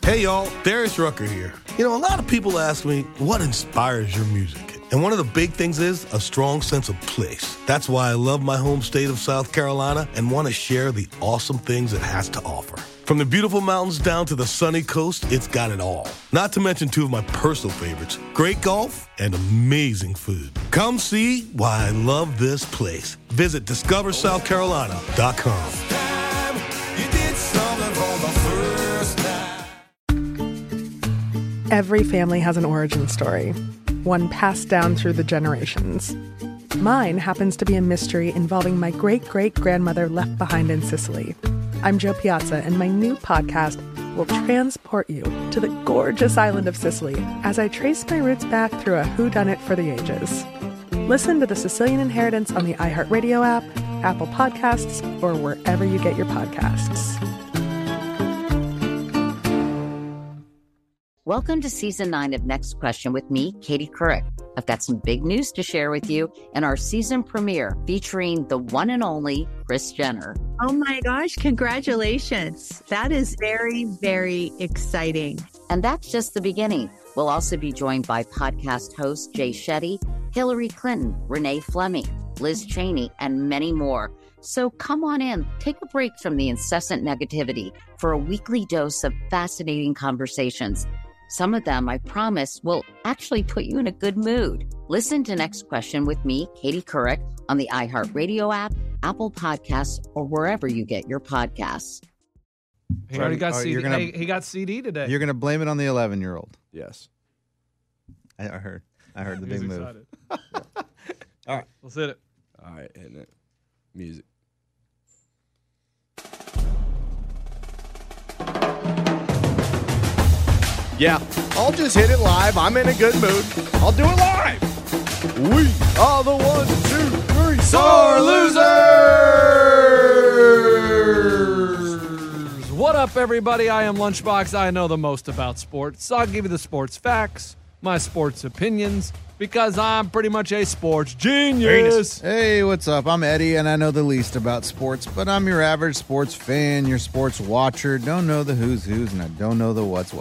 Hey, y'all, Darius Rucker here. You know, a lot of people ask me, what inspires your music? And one of the big things is a strong sense of place. That's why I love my home state of South Carolina and want to share the awesome things it has to offer. From the beautiful mountains down to the sunny coast, it's got it all. Not to mention two of my personal favorites, great golf and amazing food. Come see why I love this place. Visit discoversouthcarolina.com. Every family has an origin story, one passed down through the generations. Mine happens to be a mystery involving my great-great-grandmother left behind in Sicily. I'm Jo Piazza, and my new podcast will transport you to the gorgeous island of Sicily as I trace my roots back through a whodunit for the ages. Listen to The Sicilian Inheritance on the iHeartRadio app, Apple Podcasts, or wherever you get your podcasts. Welcome to Season 9 of Next Question with me, Katie Couric. I've got some big news to share with you in our season premiere featuring the one and only Kris Jenner. Oh my gosh, congratulations. That is very, very exciting. And that's just the beginning. We'll also be joined by podcast host Jay Shetty, Hillary Clinton, Renee Fleming, Liz Cheney, and many more. So come on in, take a break from the incessant negativity for a weekly dose of fascinating conversations. Some of them, I promise, will actually put you in a good mood. Listen to Next Question with me, Katie Couric, on the iHeartRadio app, Apple Podcasts, or wherever you get your podcasts. He already got CD. He got CD today. You're going to blame it on the 11-year-old. Yes. I heard the big move. Excited. All right. Let's hit it. All right, hitting it. Music. Yeah, I'll just hit it live. I'm in a good mood. I'll do it live. We are the 1, 2, 3 sore losers. What up, everybody? I am Lunchbox. I know the most about sports. So I'll give you the sports facts, my sports opinions, because I'm pretty much a sports genius. Hey, what's up? I'm Eddie, and I know the least about sports, but I'm your average sports fan, your sports watcher. Don't know the who's, and I don't know the what's.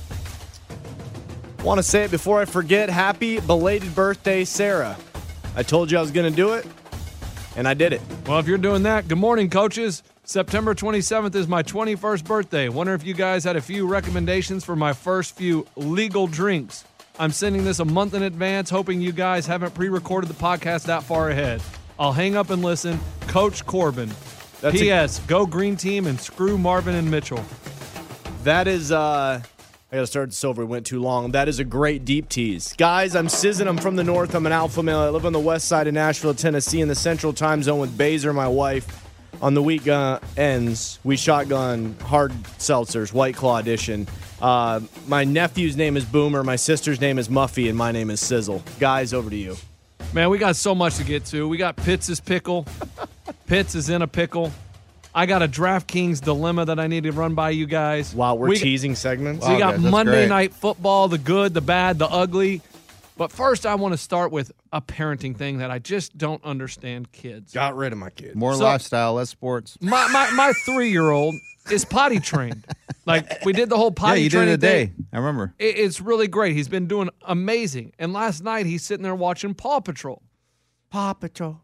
Want to say it before I forget. Happy belated birthday, Sarah. I told you I was going to do it, and I did it. Well, if you're doing that, good morning, coaches. September 27th is my 21st birthday. Wonder if you guys had a few recommendations for my first few legal drinks. I'm sending this a month in advance, hoping you guys haven't pre-recorded the podcast that far ahead. I'll hang up and listen. Coach Corbin. P.S. Go Green Team and screw Marvin and Mitchell. That is, I got to start this over. It went too long. That is a great deep tease. Guys, I'm Sizzin. I'm from the north. I'm an alpha male. I live on the west side of Nashville, Tennessee, in the central time zone with Baser, my wife. On the week ends, we shotgun hard seltzers, White Claw edition. My nephew's name is Boomer, my sister's name is Muffy, and my name is Sizzle. Guys, over to you. Man, we got so much to get to. We got Pitts' pickle. Pitts is in a pickle. I got a DraftKings dilemma that I need to run by you guys. Wow, we're teasing segments. So we got Monday Night Football, the good, the bad, the ugly. But first, I want to start with a parenting thing that I just don't understand kids. Got rid of my kids. More lifestyle, less sports. My 3-year-old is potty trained. Like, we did the whole potty training you did it today. I remember. It's really great. He's been doing amazing. And last night, he's sitting there watching Paw Patrol. Paw Patrol.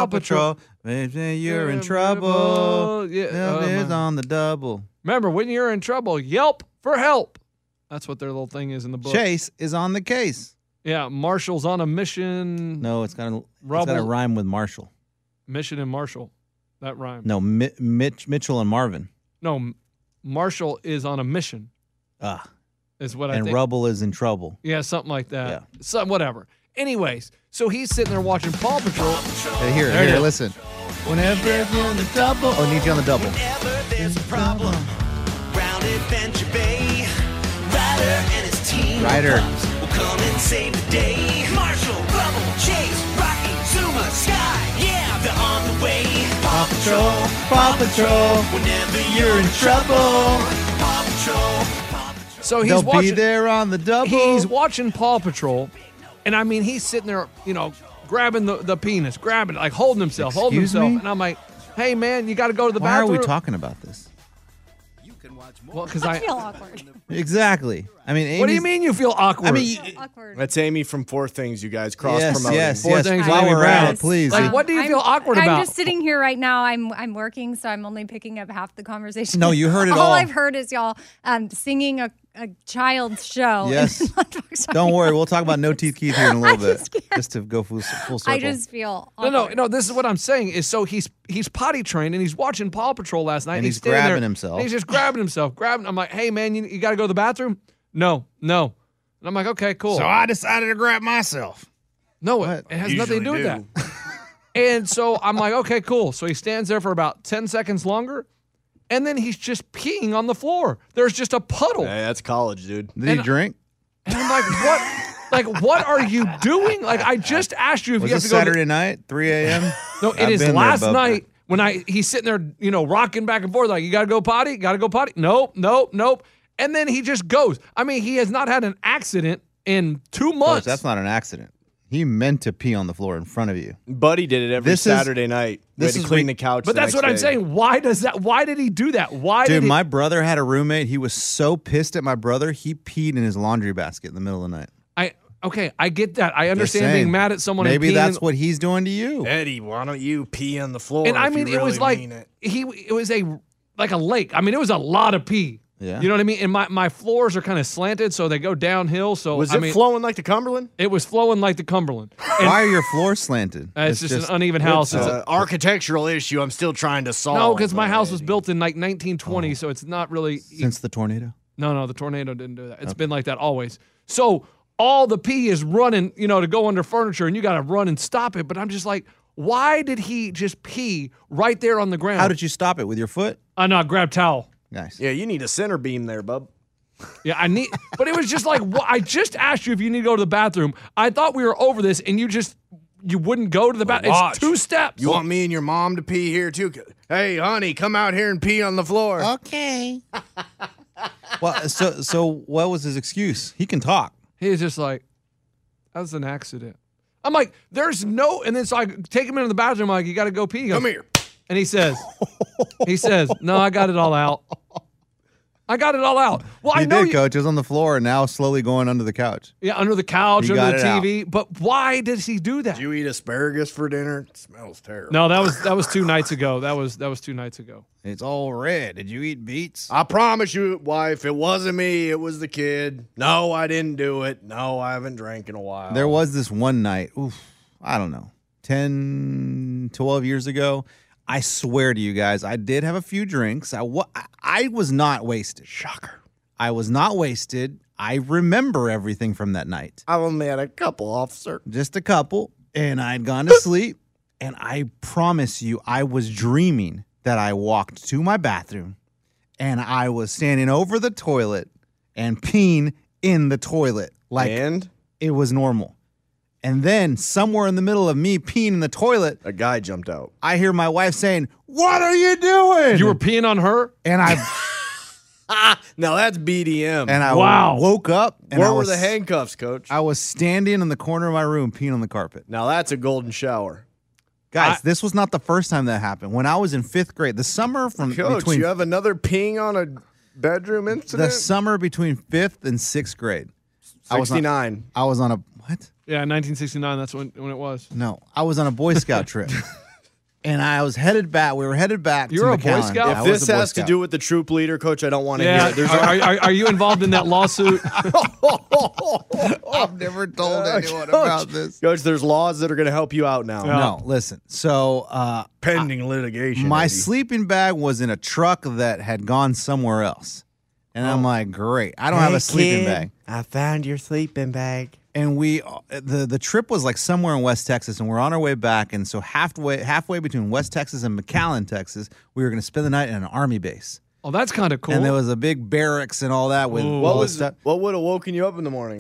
Baby, you're in trouble. Help is on the double. Remember, when you're in trouble, yelp for help. That's what their little thing is in the book. Chase is on the case. Yeah, Marshall's on a mission. No, it's got a rhyme with Marshall. Mission and Marshall. That rhymes. No, Mitchell and Marvin. No, Marshall is on a mission. Is what I think. And Rubble is in trouble. Yeah, something like that. Yeah. So, whatever. Anyways, so he's sitting there watching Paw Patrol. Hey, here, listen. Whenever you're on the double. Oh, need you on the double. Whenever there's a problem, round Adventure Bay, Ryder and his team will come and save the day. Marshall, Rubble, Chase, Rocky, Zuma, Sky, yeah, they're on the way. Paw Patrol, whenever you're in trouble. Paw Patrol. So They'll be there on the double. He's watching Paw Patrol, and I mean, he's sitting there, grabbing the penis, grabbing it, like holding himself. And I'm like, hey, man, you got to go to the bathroom. Why are we talking about this? Well, because I feel awkward. Exactly. I mean, what do you mean you feel awkward? I mean, Awkward. That's Amy from Four Things, you guys. Cross-promoting. Yes. Four things While Amy we're at Brown. it, please. Like, what do you feel awkward about? I'm just sitting here right now. I'm working, so I'm only picking up half the conversation. No, you heard it all. All I've heard is y'all singing a child's show. Yes. Don't worry. We'll talk about No Teeth Keith here in a little bit. Just to go full circle. I just feel awkward. No. This is what I'm saying. Is so he's potty trained and he's watching Paw Patrol last night. And he's standing grabbing there, himself. And he's just grabbing himself. I'm like, hey man, you got to go to the bathroom? No. And I'm like, okay, cool. So I decided to grab myself. No, it has nothing to do with that. And so I'm like, okay, cool. So he stands there for about 10 seconds longer, and then he's just peeing on the floor. There's just a puddle. Hey, that's college, dude. Did he drink? And I'm like, what? Like, what are you doing? Like, I just asked you if Was you it have to go. Saturday night, 3 a.m.? No, it is last night when he's sitting there, rocking back and forth. Like, you got to go potty? Got to go potty? Nope. And then he just goes. I mean, he has not had an accident in 2 months. Coach, that's not an accident. He meant to pee on the floor in front of you. Buddy did it every Saturday night. This is is clean the couch. But that's what I'm saying. Why did he do that? Dude, my brother had a roommate. He was so pissed at my brother, he peed in his laundry basket in the middle of the night. I get that. I understand being mad at someone. Maybe and that's what he's doing to you. Eddie, why don't you pee on the floor? And I mean, it was like it was like a lake. I mean, it was a lot of pee. Yeah. You know what I mean? And my floors are kind of slanted, so they go downhill. So was it flowing like the Cumberland? It was flowing like the Cumberland. And why are your floors slanted? It's just an uneven house. It's an architectural issue I'm still trying to solve. No, because my house was built in like 1920, so it's not really since the tornado. No, the tornado didn't do that. It's been like that always. So all the pee is running, to go under furniture, and you got to run and stop it. But I'm just like, why did he just pee right there on the ground? How did you stop it? With your foot? No, I grabbed towel. Nice. Yeah, you need a center beam there, bub. Yeah, but it was just like, I just asked you if you need to go to the bathroom. I thought we were over this, and you wouldn't go to the bathroom. It's 2 steps. You want me and your mom to pee here too? Hey, honey, come out here and pee on the floor. Okay. Well, so what was his excuse? He can talk. He was just like, that was an accident. I'm like, there's no, and then so I take him into the bathroom. I'm like, you got to go pee. Come here. And he says, no, I got it all out. Well, I know Coach. It was on the floor and now slowly going under the couch. Yeah, under the couch, You under the got it TV. But why does he do that? Did you eat asparagus for dinner? It smells terrible. No, that was 2 nights ago. That was 2 nights ago. It's all red. Did you eat beets? I promise you, wife, it wasn't me. It was the kid. No, I didn't do it. No, I haven't drank in a while. There was this one night, I don't know, 10, 12 years ago. I swear to you guys, I did have a few drinks. I was not wasted. Shocker. I was not wasted. I remember everything from that night. I only had a couple, officer. Just a couple. And I'd gone to sleep. And I promise you, I was dreaming that I walked to my bathroom and I was standing over the toilet and peeing in the toilet. And? It was normal. And then somewhere in the middle of me peeing in the toilet, a guy jumped out. I hear my wife saying, "What are you doing?" You were peeing on her? And I now that's BDM. And I woke up. And Where were the handcuffs, Coach? I was standing in the corner of my room peeing on the carpet. Now that's a golden shower. Guys, this was not the first time that happened. When I was in 5th grade, the summer from Coach, between you have another peeing on a bedroom incident? The summer between 5th and 6th grade. 69. I was on a what? Yeah, 1969. That's when it was. No, I was on a Boy Scout trip. And I was headed back. We were headed back. You're to a Boy McAllen. Scout? If this has to do with the troop leader, Coach, I don't want to hear it. Are you involved in that lawsuit? I've never told anyone about this. Coach, there's laws that are going to help you out now. No, listen. So pending litigation. My Eddie. sleeping bag was in a truck that had gone somewhere else. And I'm like, great. I don't have a sleeping bag. I found your sleeping bag. And the trip was like somewhere in West Texas, and we're on our way back. And so halfway between West Texas and McAllen, Texas, we were going to spend the night in an Army base. Oh, that's kind of cool. And there was a big barracks and all that. With what would have woken you up in the morning?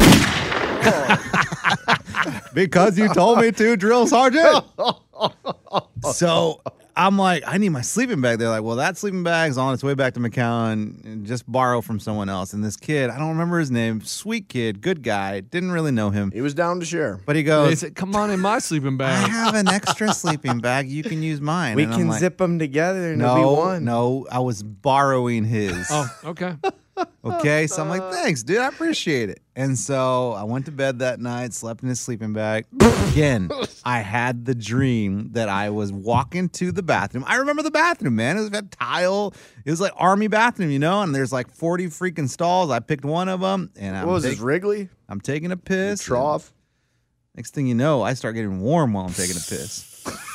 Because you told me to, drill sergeant. So I'm like, I need my sleeping bag. They're like, well, that sleeping bag's on its way back to McAllen. And just borrow from someone else. And this kid, I don't remember his name, sweet kid, good guy, didn't really know him. He was down to share. But he They goes, said, come on in my sleeping I bag. have an extra sleeping bag. You can use mine. We And I'm can like, zip them together and it'll be No, one. no, I was borrowing his. Oh, okay. Okay, so I'm like, thanks, dude. I appreciate it. And so I went to bed that night, slept in his sleeping bag. Again, I had the dream that I was walking to the bathroom. I remember the bathroom, man. It was a tile. It was like army bathroom, and there's like 40 freaking stalls. I picked one of them, and What was this, Wrigley? I'm taking a piss. Trough? Next thing you know, I start getting warm while I'm taking a piss.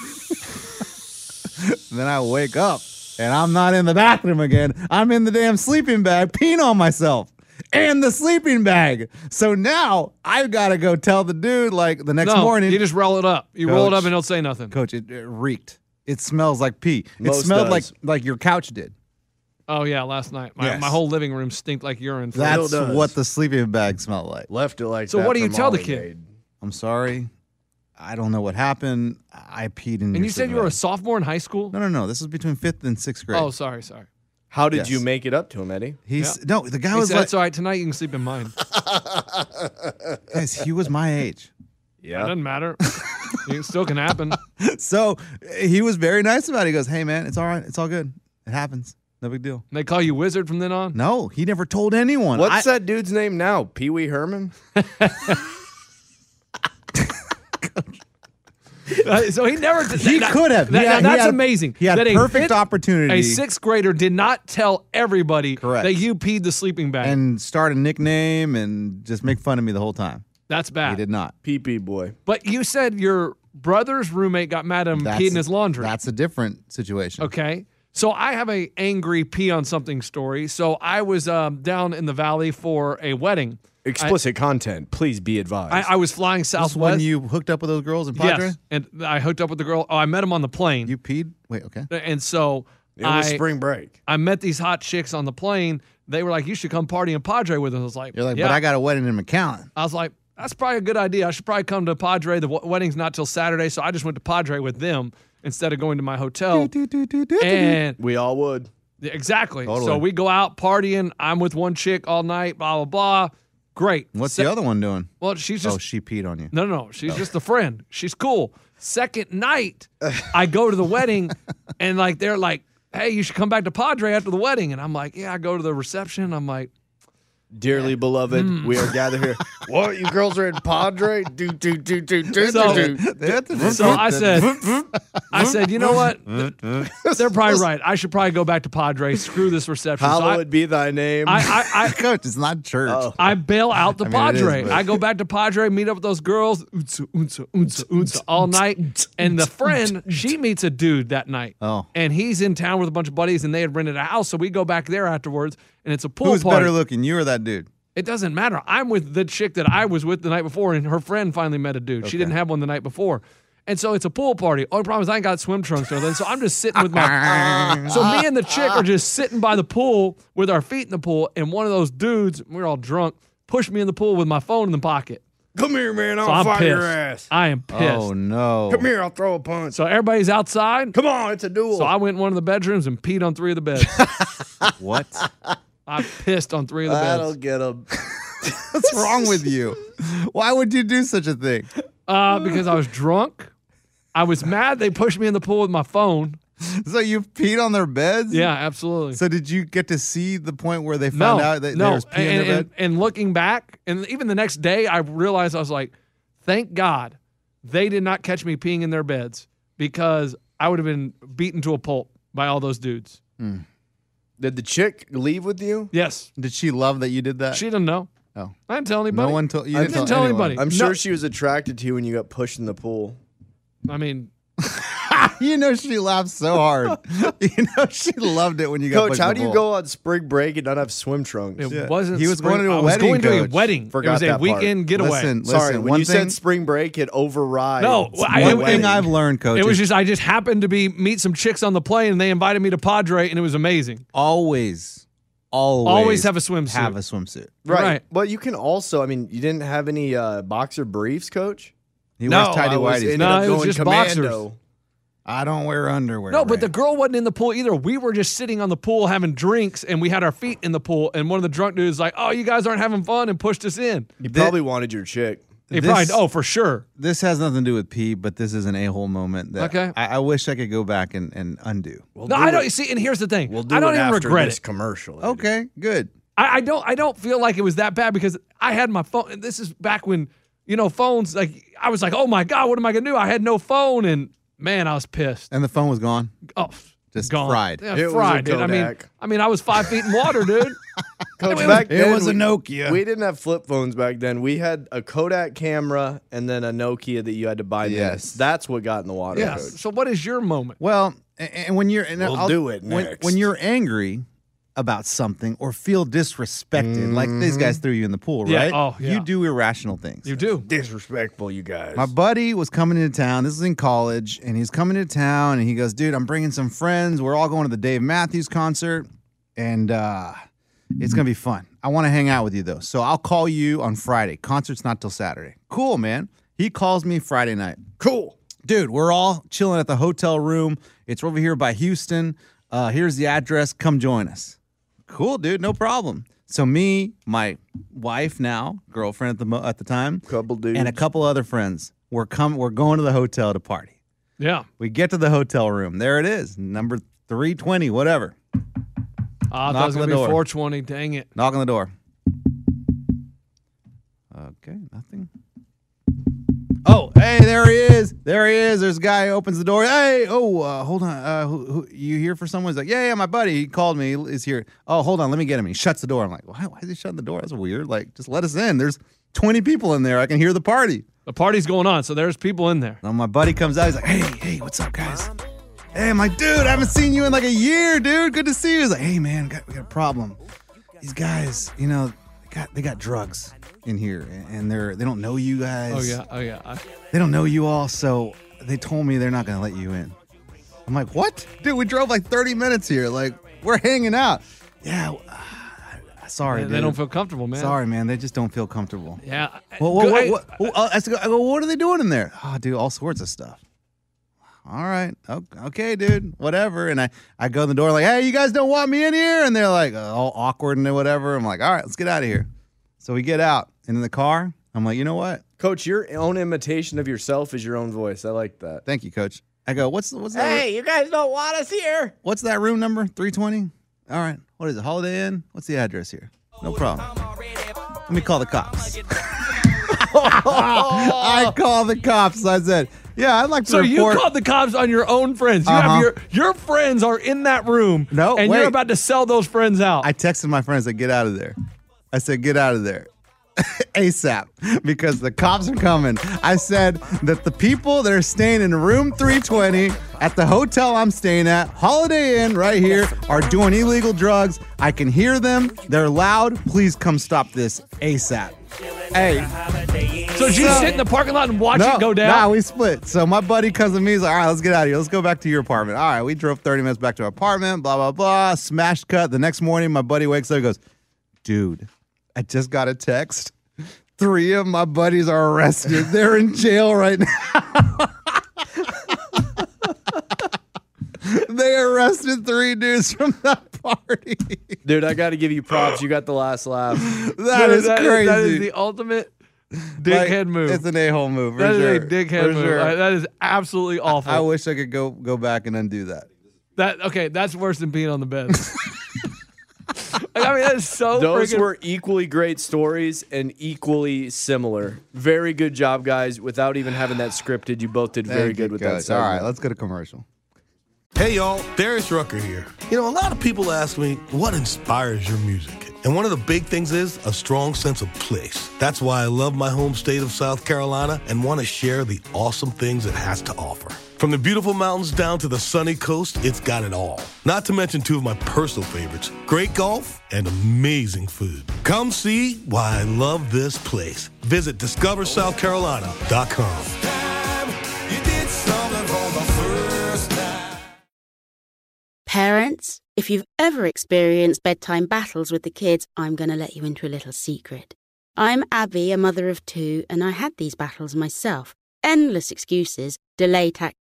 Then I wake up. And I'm not in the bathroom again. I'm in the damn sleeping bag, peeing on myself. And the sleeping bag. So now I've got to go tell the dude, like, the next morning. You just roll it up. You roll it up and he'll say nothing. Coach, it reeked. It smells like pee. It Most smelled does. like your couch did. Oh, yeah, last night. My Yes. whole living room stinked like urine. That's does. what the sleeping bag smelled like. Left it like So that what do you for tell the Molly kid? Maid. I'm sorry. I don't know what happened. I peed in And your you said sleeping you were a bag. sophomore in high school? No. This was between 5th and 6th grade. Oh, sorry. How did Yes. you make it up to him, Eddie? No, the guy He was said, like, that's all right. Tonight you can sleep in mine. guys, he was my age. It doesn't matter. It still can happen. So he was very nice about it. He goes, hey, man, it's all right. It's all good. It happens. No big deal. They call you wizard from then on? No, he never told anyone. What's that dude's name now? Pee Wee Herman? So he never did. He could have. That's He had- amazing. He had that perfect opportunity. A sixth grader did not tell everybody Correct. that you peed the sleeping bag. and start a nickname and just make fun of me the whole time. That's bad. He did not. Pee boy. But you said your brother's roommate got mad at him peeing in his laundry. That's a different situation. Okay. So I have a angry pee on something story. So I was down in the valley for a wedding. Explicit content. Please be advised. I was flying This Southwest. when you hooked up with those girls in Padre? Yes, and I hooked up with the girl. Oh, I met him on the plane. You peed? Wait, okay. And so it was spring break. I met these hot chicks on the plane. They were like, you should come party in Padre with us. I was like, You're like, yeah. but I got a wedding in McAllen. I was like, that's probably a good idea. I should probably come to Padre. The wedding's not till Saturday, so I just went to Padre with them instead of going to my hotel. And We all would. yeah, exactly. Totally. So we go out partying. I'm with one chick all night, blah, blah, blah. Great. What's the other one doing? Well, she's just Oh, she peed on you. No. She's just a friend. She's cool. Second night, I go to the wedding, and like they're like, "Hey, you should come back to Padre after the wedding." And I'm like, "Yeah." I go to the reception. I'm like, Dearly beloved, we are gathered here. What? You girls are in Padre? Do. So I said, you know what? They're probably right. I should probably go back to Padre. Screw this reception. So Hallowed be thy name. Coach, it's not church. I bail out to I mean, it is, Padre. but- I go back to Padre, meet up with those girls, unsa, all night. And the friend, she meets a dude that night. Oh. And he's in town with a bunch of buddies, and they had rented a house. So we go back there afterwards, and it's a pool Who's party. better looking, you or that dude? It doesn't matter. I'm with the chick that I was with the night before, and her friend finally met a dude. She didn't have one the night before. And so it's a pool party. Only problem is I ain't got swim trunks or anything. So I'm just sitting with my. So me and the chick are just sitting by the pool with our feet in the pool, and one of those dudes, we're all drunk, pushed me in the pool with my phone in the pocket. Come here, man. So I'll I'm fire pissed. your ass. I am pissed. Oh, no. Come here. I'll throw a punch. So everybody's outside. Come on. It's a duel. So I went in one of the bedrooms and peed on 3 of the beds. What? I pissed on 3 of the That'll beds. get him. What's wrong with you? Why would you do such a thing? Because I was drunk. I was mad they pushed me in the pool with my phone. So you peed on their beds? Yeah, absolutely. So did you get to see the point where they found out that there was pee in their bed? And looking back, and even the next day, I realized I was like, thank God they did not catch me peeing in their beds because I would have been beaten to a pulp by all those dudes. Did the chick leave with you? Yes. Did she love that you did that? She didn't know. Oh. I didn't tell anybody. No one told you. I Didn't didn't tell anyone. anybody. I'm No. sure she was attracted to you when you got pushed in the pool. I mean, You know she laughed so hard. You know she loved it when you got Coach, pushed how in do the you pool. go on spring break and not have swim trunks? it wasn't. He was spring- going to a I was wedding, going to a Coach. wedding. Forgot it was a that part. weekend getaway. Listen, Sorry, when one you thing, said spring break, it overrides. No, my I- one wedding. thing I've learned, Coach, It was is just I just happened to meet some chicks on the plane, and they invited me to Padre, and it was amazing. always Always have a swimsuit. Have a swimsuit. right. But you can also, I mean, you didn't have any boxer briefs, Coach? He No, wears tidy I was whities. ended No, up it was going just commando. boxers. I don't wear underwear. No, but Ray. the girl wasn't in the pool either. We were just sitting on the pool having drinks, and we had our feet in the pool. And one of the drunk dudes was like, "Oh, you guys aren't having fun," and pushed us in. You probably wanted your chick. He probably, oh, for sure. This has nothing to do with pee, but this is an a-hole moment that Okay. I wish I could go back and undo. No, I don't. See, and here's the thing. We'll do I don't it even after regret this it. commercial. Okay, good. I don't feel like it was that bad because I had my phone. And this is back when, phones, like, I was like, oh my God, what am I going to do? I had no phone, and man, I was pissed. And the phone was gone? Oh, Just gone. fried. Yeah, It fried, was a dude. Kodak. I mean, I was 5 feet in water, dude. Coach, It back It then, was a Nokia. We didn't have flip phones back then. We had a Kodak camera and then a Nokia that you had to buy. Yes. That's what got in the water. Yeah. Coach. So what is your moment? Well, and when you're We'll do it next. When you're angry about something or feel disrespected, like these guys threw you in the pool, Yeah, right? oh, yeah. You do irrational things. You do. Disrespectful, you guys. My buddy was coming into town. This is in college, and he's coming to town, and he goes, "Dude, I'm bringing some friends. We're all going to the Dave Matthews concert, and it's gonna be fun. I want to hang out with you though, so I'll call you on Friday. Concert's not till Saturday. Cool, man." He calls me Friday night. Cool. Dude, we're all chilling at the hotel room. It's over here by Houston. Here's the address. Come join us. Cool, dude. No problem. So me, my wife now, girlfriend at the time, Couple dudes. and a couple other friends, we're going to the hotel to party. Yeah. We get to the hotel room. There it is, number 320, whatever. I thought it was Knock on going the to be door. 420. Dang it. Knock on the door. Okay, nothing. Oh, hey, there he is. There he is. There's a guy who opens the door. Hey, hold on. Who you here for someone? He's like, yeah, my buddy. He called me. He's here. Oh, hold on. Let me get him. He shuts the door. I'm like, why is he shutting the door? That's weird. Like, just let us in. There's 20 people in there. I can hear the party. The party's going on, so there's people in there. And my buddy comes out. He's like, hey, what's up, guys? Hey, I'm like, dude, I haven't seen you in like a year, dude. Good to see you. He's like, hey, man, we got a problem. These guys, they got drugs in here, and they don't know you guys. Oh, yeah. They don't know you all, so they told me they're not going to let you in. I'm like, what? Dude, we drove like 30 minutes here. Like, we're hanging out. Yeah, sorry, They dude. don't feel comfortable, man. Sorry, man. They just don't feel comfortable. Yeah. I go, what are they doing in there? Oh, dude, all sorts of stuff. All right. Okay, dude. Whatever. And I go in the door like, hey, you guys don't want me in here? And they're like all awkward and whatever. I'm like, all right, let's get out of here. So we get out. And in the car, I'm like, you know what? Coach, your own imitation of yourself is your own voice. I like that. Thank you, Coach. I go, what's that? Hey, you guys don't want us here. What's that room number? 320? All right. What is it? Holiday Inn? What's the address here? No problem. Let me call the cops. I call the cops. I said, yeah, I'd like to So report. you called the cops on your own friends. You have your friends are in that room. No, and wait. you're about to sell those friends out. I texted my friends, get out of there. I said, get out of there. ASAP, because the cops are coming. I said that the people that are staying in room 320 at the hotel I'm staying at, Holiday Inn right here, are doing illegal drugs. I can hear them. They're loud. Please come stop this ASAP. Hey. So did you sit in the parking lot and watch it go down? Nah, we split. So my buddy comes to me. He's like, all right, let's get out of here. Let's go back to your apartment. All right, we drove 30 minutes back to our apartment, blah, blah, blah. Smash cut. The next morning, my buddy wakes up and goes, dude, I just got a text. 3 of my buddies are arrested. They're in jail right now. They arrested 3 dudes from that party. Dude, I got to give you props. You got the last laugh. That is crazy. That is the ultimate dickhead move. It's an a-hole move. For That is sure. a dickhead For move. sure. That is absolutely awful. I wish I could go back and undo that. That's worse than being on the bed. I mean, that's so Those freaking... were equally great stories and equally similar. Very good job, guys. Without even having that scripted, you both did very Thank you, good with that Coach. segment. All right, let's go to commercial. Hey y'all, Darius Rucker here. A lot of people ask me, what inspires your music? And one of the big things is a strong sense of place. That's why I love my home state of South Carolina and want to share the awesome things it has to offer. From the beautiful mountains down to the sunny coast, it's got it all. Not to mention 2 of my personal favorites, great golf and amazing food. Come see why I love this place. Visit discoversouthcarolina.com. Parents, if you've ever experienced bedtime battles with the kids, I'm going to let you into a little secret. I'm Abby, a mother of 2, and I had these battles myself. Endless excuses, delay tactics,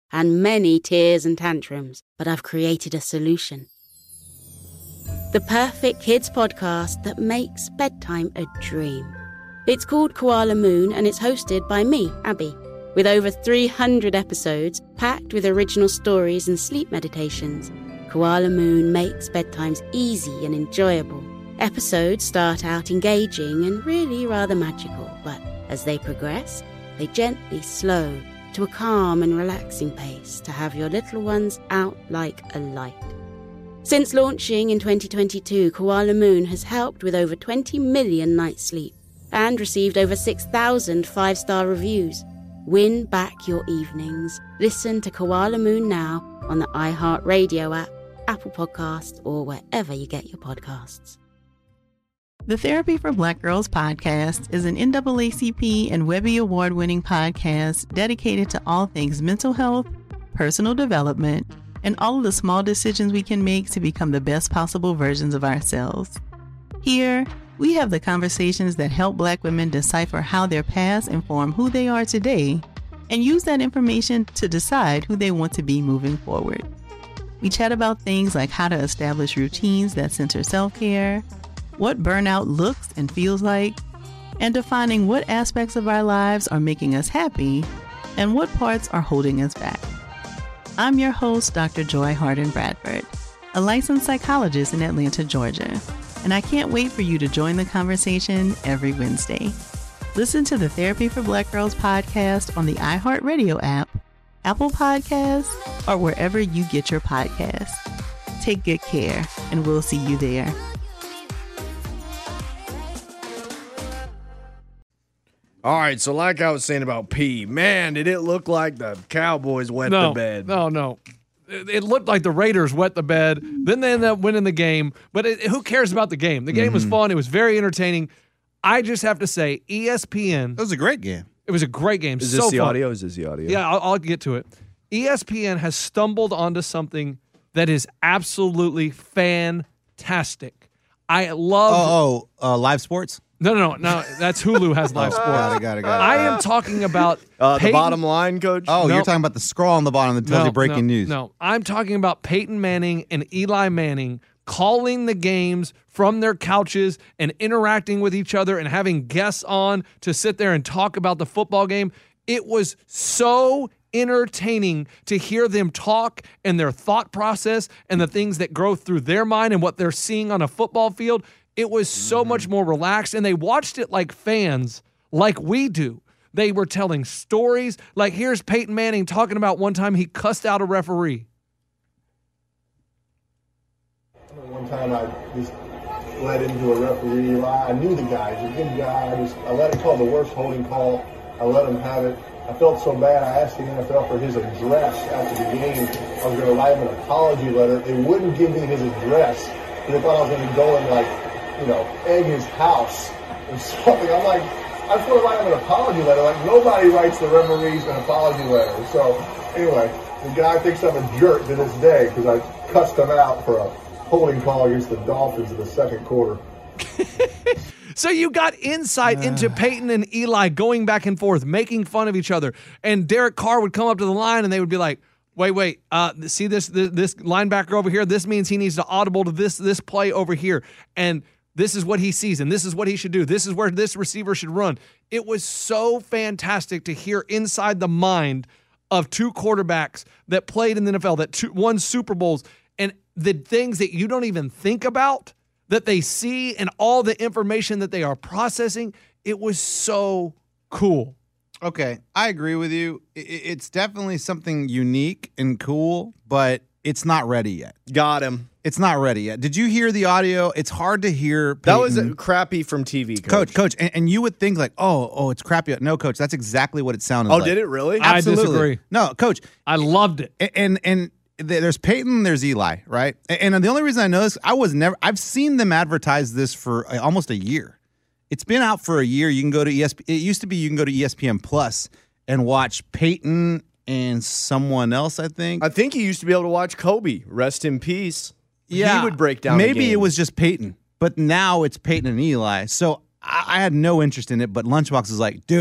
and many tears and tantrums, but I've created a solution. The perfect kids podcast that makes bedtime a dream. It's called Koala Moon, and it's hosted by me, Abby, with over 300 episodes packed with original stories and sleep meditations. Koala Moon makes bedtimes easy and enjoyable. Episodes start out engaging and really rather magical, but as they progress, they gently slow to a calm and relaxing pace to have your little ones out like a light. Since launching in 2022, Koala Moon has helped with over 20 million nights' sleep and received over 6,000 5-star reviews. Win back your evenings. Listen to Koala Moon now on the iHeartRadio app, Apple Podcasts, or wherever you get your podcasts. The Therapy for Black Girls podcast is an NAACP and Webby Award-winning podcast dedicated to all things mental health, personal development, and all of the small decisions we can make to become the best possible versions of ourselves. Here, we have the conversations that help Black women decipher how their past inform who they are today and use that information to decide who they want to be moving forward. We chat about things like how to establish routines that center self-care, what burnout looks and feels like, and defining what aspects of our lives are making us happy and what parts are holding us back. I'm your host, Dr. Joy Harden Bradford, a licensed psychologist in Atlanta, Georgia, and I can't wait for you to join the conversation every Wednesday. Listen to the Therapy for Black Girls podcast on the iHeartRadio app, Apple Podcasts, or wherever you get your podcasts. Take good care, and we'll see you there. All right, so like I was saying about P, man, did it look like the Cowboys wet the bed? No. It looked like the Raiders wet the bed. Then they ended up winning the game. But who cares about the game? The game was fun. It was very entertaining. I just have to say, ESPN. It was a great game. It was a great game. Is so this the fun. audio? Is this the audio? Yeah, I'll get to it. ESPN has stumbled onto something that is absolutely fantastic. I love. Live sports? No. That's Hulu has live sports. Got it. I am talking about the bottom line, Coach. Oh, you're talking about the scroll on the bottom that tells you breaking news. No, I'm talking about Peyton Manning and Eli Manning calling the games from their couches and interacting with each other and having guests on to sit there and talk about the football game. It was so entertaining to hear them talk and their thought process and the things that grow through their mind and what they're seeing on a football field. It was so much more relaxed, and they watched it like fans, like we do. They were telling stories. Like, here's Peyton Manning talking about one time he cussed out a referee. One time I just led into a referee. I knew the guy. He's a good guy. I let him call the worst holding call. I let him have it. I felt so bad. I asked the NFL for his address after the game. I was going to write him an apology letter. They wouldn't give me his address. They thought I was going to go and, egg his house or something. I'm like, I just want to write him an apology letter. Like, nobody writes the referees an apology letter. So, anyway, the guy thinks I'm a jerk to this day because I cussed him out for a holding call against the Dolphins in the second quarter. So you got insight into Peyton and Eli going back and forth, making fun of each other. And Derek Carr would come up to the line and they would be like, wait, see this linebacker over here? This means he needs to audible to this play over here. And this is what he sees, and this is what he should do. This is where this receiver should run. It was so fantastic to hear inside the mind of two quarterbacks that played in the NFL, that won Super Bowls, and the things that you don't even think about, that they see, and all the information that they are processing. It was so cool. Okay, I agree with you. It's definitely something unique and cool, but it's not ready yet. Got him. It's not ready yet. Did you hear the audio? It's hard to hear. Peyton. That was crappy from TV, Coach. And you would think like, oh, it's crappy. No, Coach, that's exactly what it sounded like. Oh, did it really? Absolutely. I disagree. No, Coach. I loved it. And there's Peyton, there's Eli, right? And the only reason I know this, I've seen them advertise this for almost a year. It's been out for a year. You can go to ESPN. It used to be you can go to ESPN Plus and watch Peyton and someone else, I think. I think you used to be able to watch Kobe. Rest in peace. Yeah. He would break down Maybe the game. it was just Peyton, but now it's Peyton and Eli. So I had no interest in it, but Lunchbox is like, dude,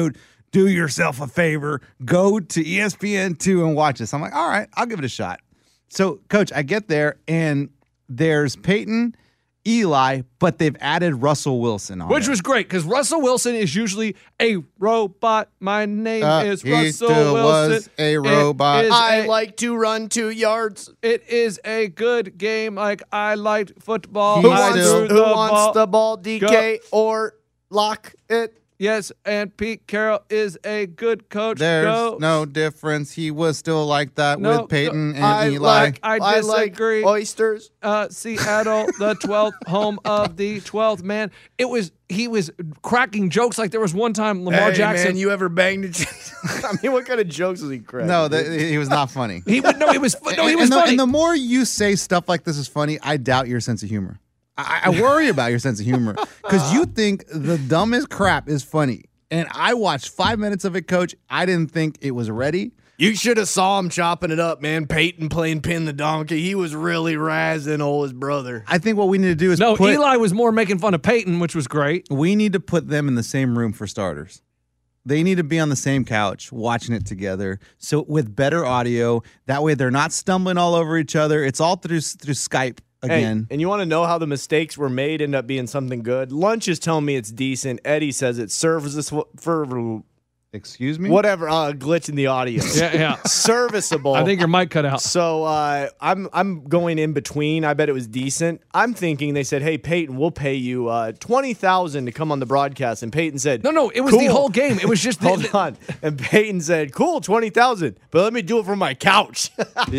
do yourself a favor, go to ESPN2 and watch this. I'm like, all right, I'll give it a shot. So, Coach, I get there, and there's Peyton, Eli, but they've added Russell Wilson on Which there. was great, because Russell Wilson is usually a robot. My name is he Russell still Wilson. was a robot. I like to run 2 yards. It is a good game, like I liked football. Who I wants- threw Who wants the ball, DK, Go. or lock it? Yes, and Pete Carroll is a good coach. There's Go. no difference. He was still like that No, with Peyton and I Eli. I disagree. like oysters. Seattle, the 12th, home of the 12th man. He was cracking jokes like there was one time Lamar Jackson. Man, you ever banged a I mean, what kind of jokes was he cracking? No, he was not funny. He was funny. And the more you say stuff like this is funny, I doubt your sense of humor. I worry about your sense of humor because you think the dumbest crap is funny. And I watched 5 minutes of it, Coach. I didn't think it was ready. You should have saw him chopping it up, man. Peyton playing pin the donkey. He was really razzing his brother. I think what we need to do is Eli was more making fun of Peyton, which was great. We need to put them in the same room for starters. They need to be on the same couch watching it together. So with better audio, that way they're not stumbling all over each other. It's all through Skype. Again. Hey, and you want to know how the mistakes were made end up being something good? Lunch is telling me it's decent. Eddie says it serves this for excuse me? Whatever, glitch in the audio. Yeah. Serviceable. I think your mic cut out. So I'm going in between. I bet it was decent. I'm thinking they said, "Hey Peyton, we'll pay you $20,000 to come on the broadcast." And Peyton said, "No, it was cool. the whole game. It was just hold on." And Peyton said, "Cool, $20,000, but let me do it from my couch."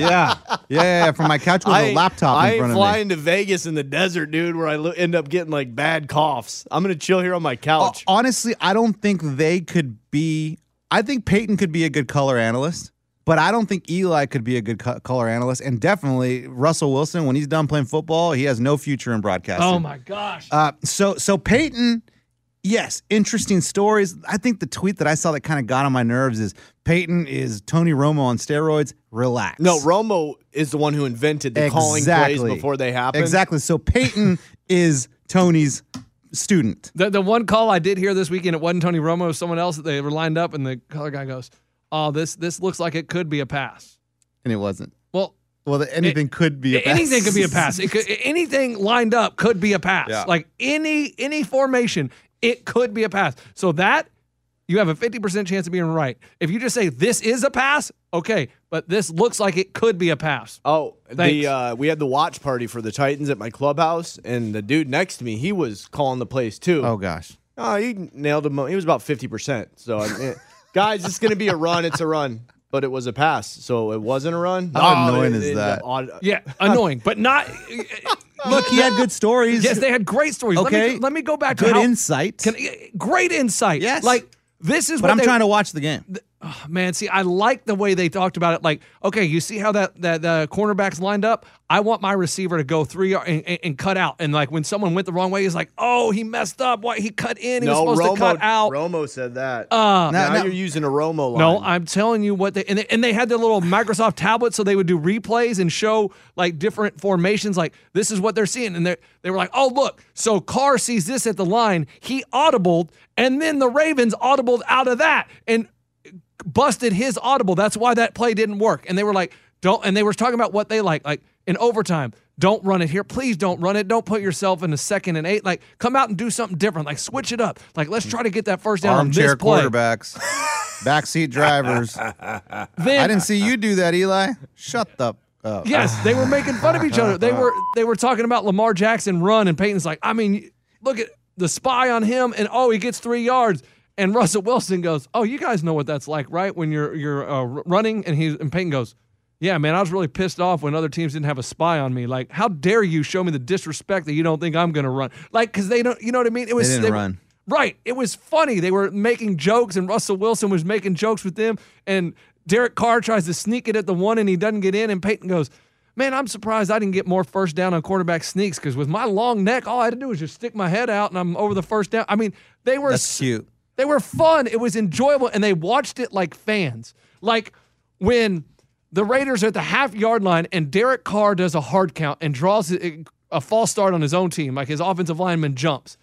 Yeah, from my couch with a laptop in front of me. I ain't flying to Vegas in the desert, dude, where I end up getting like bad coughs. I'm gonna chill here on my couch. Honestly, I don't think they could be. I think Peyton could be a good color analyst, but I don't think Eli could be a good color analyst. And definitely Russell Wilson, when he's done playing football, he has no future in broadcasting. Oh my gosh. So Peyton, yes, interesting stories. I think the tweet that I saw that kind of got on my nerves is Peyton is Tony Romo on steroids. Relax. No, Romo is the one who invented the calling plays before they happen. Exactly. So Peyton is Tony's student. The one call I did hear this weekend, it wasn't Tony Romo, it was someone else that they were lined up, and the color guy goes, "Oh, this looks like it could be a pass," and it wasn't. Well, anything could be a pass. Anything could be a pass. Anything lined up could be a pass. Yeah. Like any formation, it could be a pass. So that you have a 50% chance of being right. If you just say this is a pass, okay, but this looks like it could be a pass. Oh, Thanks. we had the watch party for the Titans at my clubhouse, and the dude next to me, he was calling the plays too. Oh gosh. Oh, he nailed him. He was about 50%. So, guys, it's going to be a run. It's a run. But it was a pass, so it wasn't a run. How annoying is that? Yeah, annoying, but not. Look, he had good stories. Yes, they had great stories. Okay. Let me go back to good insight. Great insight. Yes. Like, this is but what I'm trying to watch the game. Oh, man, see, I like the way they talked about it. Like, okay, you see how that cornerback's lined up? I want my receiver to go 3 yards and cut out. And like when someone went the wrong way, he's like, "Oh, he messed up. Why he cut in? He was supposed to cut out." Romo said that. Now you're using a Romo line. No, I'm telling you what they had their little Microsoft tablet, so they would do replays and show like different formations. Like this is what they're seeing, and they were like, "Oh, look, so Carr sees this at the line. He audibled, and then the Ravens audibled out of that and busted his audible. That's why that play didn't work." And they were like, "Don't." And they were talking about what they like in overtime. Don't run it here. Please don't run it. Don't put yourself in the 2nd and 8. Like, come out and do something different. Like, switch it up. Like, let's try to get that first down Armchair on this play. quarterbacks, backseat drivers. I didn't see you do that, Eli. Shut the up. Yes, they were making fun of each other. They were talking about Lamar Jackson run, and Peyton's like, I mean, look at the spy on him, and he gets 3 yards. And Russell Wilson goes, "Oh, you guys know what that's like, right? When you're running," and Peyton goes, "Yeah, man, I was really pissed off when other teams didn't have a spy on me. Like, how dare you show me the disrespect that you don't think I'm going to run? Like, because they don't, you know what I mean? It was they didn't run. Right. It was funny. They were making jokes, and Russell Wilson was making jokes with them. And Derek Carr tries to sneak it at the 1, and he doesn't get in. And Peyton goes, "Man, I'm surprised I didn't get more first down on quarterback sneaks because with my long neck, all I had to do was just stick my head out, and I'm over the first down." I mean, That's cute. They were fun. It was enjoyable, and they watched it like fans. Like when the Raiders are at the half-yard line and Derek Carr does a hard count and draws a false start on his own team, like his offensive lineman jumps.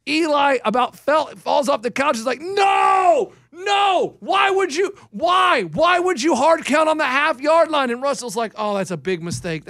Eli about falls off the couch. Is like, no, why would you hard count on the half-yard line? And Russell's like, oh, that's a big mistake.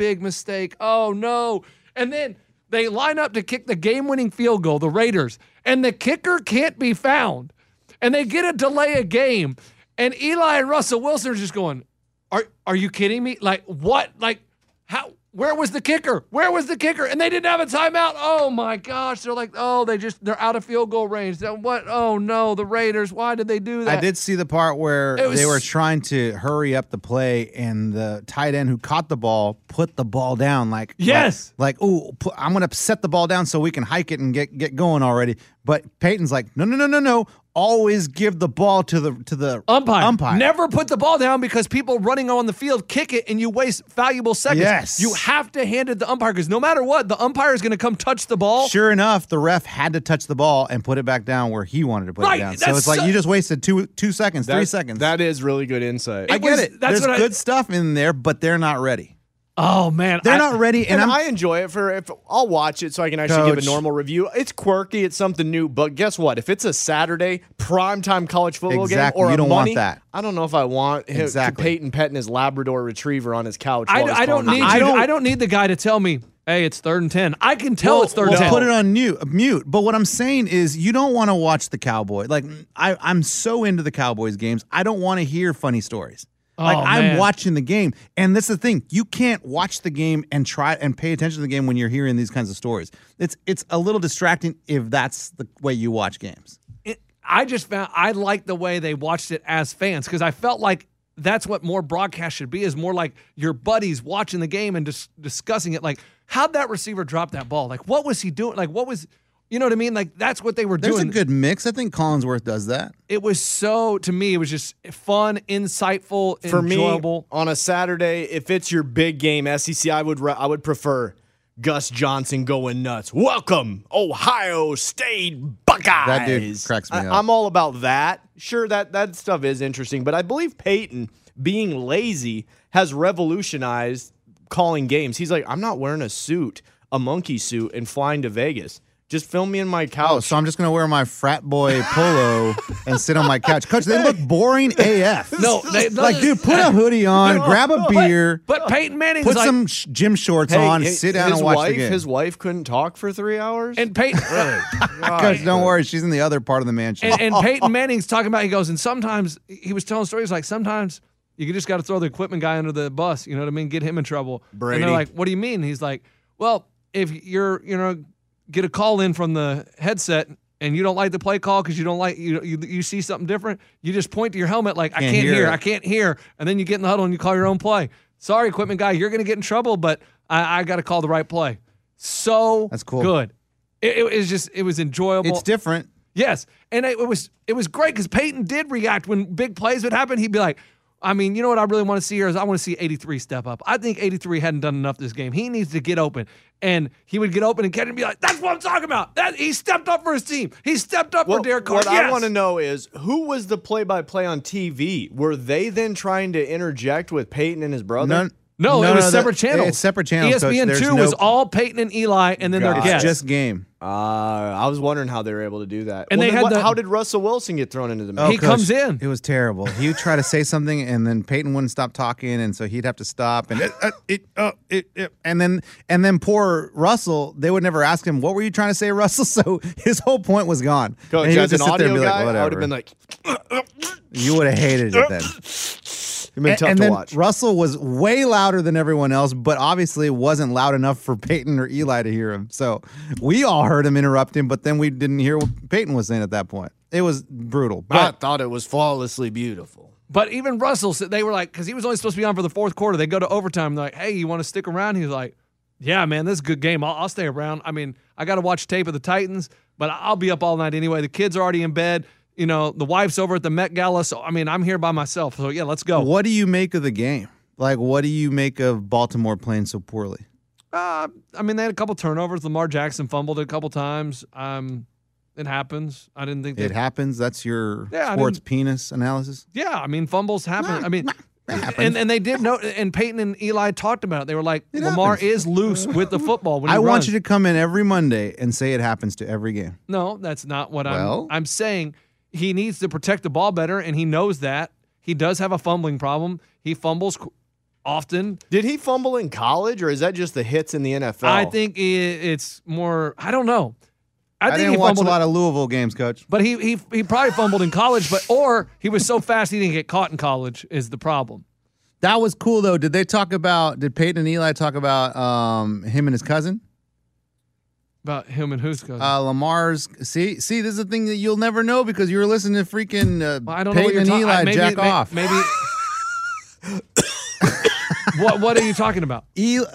Oh, no. And then they line up to kick the game-winning field goal, the Raiders, and the kicker can't be found. And they get a delay of game. And Eli and Russell Wilson are just going, are you kidding me? Like, what? Like, how? Where was the kicker? And they didn't have a timeout. Oh, my gosh. They're like, they're out of field goal range. What? Oh, no, the Raiders. Why did they do that? I did see the part where they were trying to hurry up the play, and the tight end who caught the ball put the ball down. Yes. I'm going to set the ball down so we can hike it and get going already. But Peyton's like, no. Always give the ball to the umpire. Never put the ball down because people running on the field kick it and you waste valuable seconds. Yes. You have to hand it to the umpire because no matter what, the umpire is going to come touch the ball. Sure enough, the ref had to touch the ball and put it back down where he wanted to put it down. So it's like you just wasted 2 seconds, 3 seconds. That is really good insight. I get it. There's good stuff in there, but they're not ready. Oh, man. They're not ready. And I enjoy it if I'll watch it so I can actually give a normal review. It's quirky. It's something new. But guess what? If it's a Saturday primetime college football game or you don't want that. I don't know if I want Peyton petting his Labrador Retriever on his couch. I don't need the guy to tell me, hey, it's 3rd and 10. I can tell it's 3rd and 10. Put it on mute. But what I'm saying is you don't want to watch the Cowboys. Like, I'm so into the Cowboys games. I don't want to hear funny stories. I'm watching the game, and that's the thing. You can't watch the game and try and pay attention to the game when you're hearing these kinds of stories. It's a little distracting if that's the way you watch games. I just found I like the way they watched it as fans because I felt like that's what more broadcast should be, is more like your buddies watching the game and discussing it. Like, how'd that receiver drop that ball? Like, what was he doing? Like, what was... You know what I mean? Like, that's what they were doing. There's a good mix. I think Collinsworth does that. It was to me, it was just fun, insightful, enjoyable. Me, on a Saturday, if it's your big game, SEC, I would prefer Gus Johnson going nuts. Welcome, Ohio State Buckeyes. That dude cracks me up. I'm all about that. Sure, that stuff is interesting, but I believe Peyton, being lazy, has revolutionized calling games. He's like, I'm not wearing a monkey suit, and flying to Vegas. Just film me in my couch. Oh, so I'm just going to wear my frat boy polo and sit on my couch. Coach, they look boring AF. No, dude, put a hoodie on, grab a beer. But Peyton Manning's put some gym shorts on, sit down and watch the game. His wife couldn't talk for 3 hours? And Peyton... Coach, don't worry. She's in the other part of the mansion. And Peyton Manning's talking about, he goes, and sometimes, he was telling stories like, sometimes you just got to throw the equipment guy under the bus, you know what I mean? Get him in trouble. Brady. And they're like, what do you mean? He's like, well, if you're, get a call in from the headset and you don't like the play call because you don't like you see something different, you just point to your helmet like I can't hear, and then you get in the huddle and you call your own play. Sorry, equipment guy, you're gonna get in trouble, but I got to call the right play. So that's cool. Good. It was enjoyable. It's different. Yes, and it was great because Peyton did react when big plays would happen. He'd be like, I mean, you know what I really want to see here is I want to see 83 step up. I think 83 hadn't done enough this game. He needs to get open. And he would get open and catch it and be like, that's what I'm talking about. He stepped up for his team. He stepped up for Derek Carr. What I want to know is, who was the play-by-play on TV? Were they then trying to interject with Peyton and his brother? No, it was separate channels. It's separate channels. ESPN2 was all Peyton and Eli, and then their guests. Just game. I was wondering how they were able to do that. And how did Russell Wilson get thrown into the mix? He comes in. It was terrible. He would try to say something, and then Peyton wouldn't stop talking, and so he'd have to stop. And then poor Russell, they would never ask him, "What were you trying to say, Russell?" So his whole point was gone. Coach, and he as an audio guy, like, I would have been like, you would have hated it then. It'd been tough and to then watch. Russell was way louder than everyone else, but obviously wasn't loud enough for Peyton or Eli to hear him. So we all heard him interrupt him, but then we didn't hear what Peyton was saying at that point. It was brutal. I thought it was flawlessly beautiful. But even Russell, they were like, because he was only supposed to be on for the fourth quarter. They go to overtime. They're like, hey, you want to stick around? He was like, yeah, man, this is a good game. I'll stay around. I mean, I got to watch tape of the Titans, but I'll be up all night anyway. The kids are already in bed. You know, the wife's over at the Met Gala. So, I mean, I'm here by myself. So, yeah, let's go. What do you make of the game? Like, what do you make of Baltimore playing so poorly? I mean, they had a couple turnovers. Lamar Jackson fumbled it a couple times. It happens. I didn't think it happens. That's your sports penis analysis. Yeah, I mean, fumbles happen. I mean, And they did know, and Peyton and Eli talked about it. They were like, Lamar is loose with the football when he I runs. want you to come in every Monday and say it happens to every game. No, that's not what Well? I'm saying. He needs to protect the ball better, and he knows that. He does have a fumbling problem. He fumbles often. Did he fumble in college, or is that just the hits in the NFL? I think it's more, I don't know. I think didn't he watch a fumbled lot of Louisville games, Coach. But he probably fumbled in college, or he was so fast he didn't get caught in college is the problem. That was cool, though. Did Peyton and Eli talk about him and his cousin? About him and whose cousin? Lamar's. See, this is the thing that you'll never know because you were listening to freaking I don't know what Peyton you're and Eli jack off. Maybe. What are you talking about?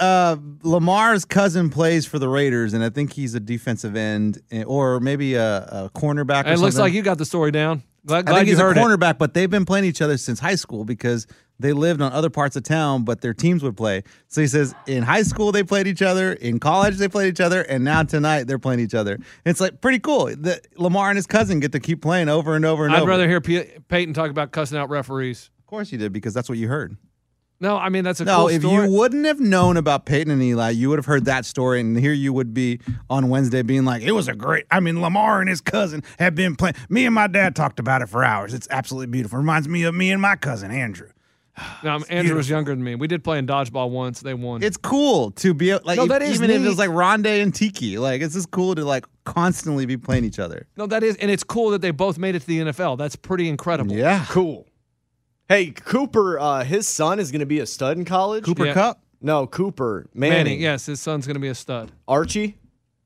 Lamar's cousin plays for the Raiders, and I think he's a defensive end or maybe a cornerback. Or It looks something. like you got the story down. Glad I think you he's a heard cornerback, but they've been playing each other since high school because they lived on other parts of town, but their teams would play. So he says in high school they played each other, in college they played each other, and now tonight they're playing each other. It's like pretty cool. Lamar and his cousin get to keep playing over and over and over. I'd rather hear Peyton talk about cussing out referees. Of course you did, because that's what you heard. No, I mean, that's a No, cool if story. you wouldn't have known about Peyton and Eli, you would have heard that story, and here you would be on Wednesday being like, it was Lamar and his cousin have been playing. Me and my dad talked about it for hours. It's absolutely beautiful. Reminds me of me and my cousin, Andrew. No, Andrew was younger than me. We did play in dodgeball once. They won. It's cool to be like, No, that is even if it neat. was like Rondé and Tiki, like it's just cool to like constantly be playing each other. No, that is, and it's cool that they both made it to the NFL. That's pretty incredible. Yeah. Cool. Hey, Cooper, his son is going to be a stud in college. Cooper Kupp? No, Cooper. Manning. Yes, his son's going to be a stud. Archie?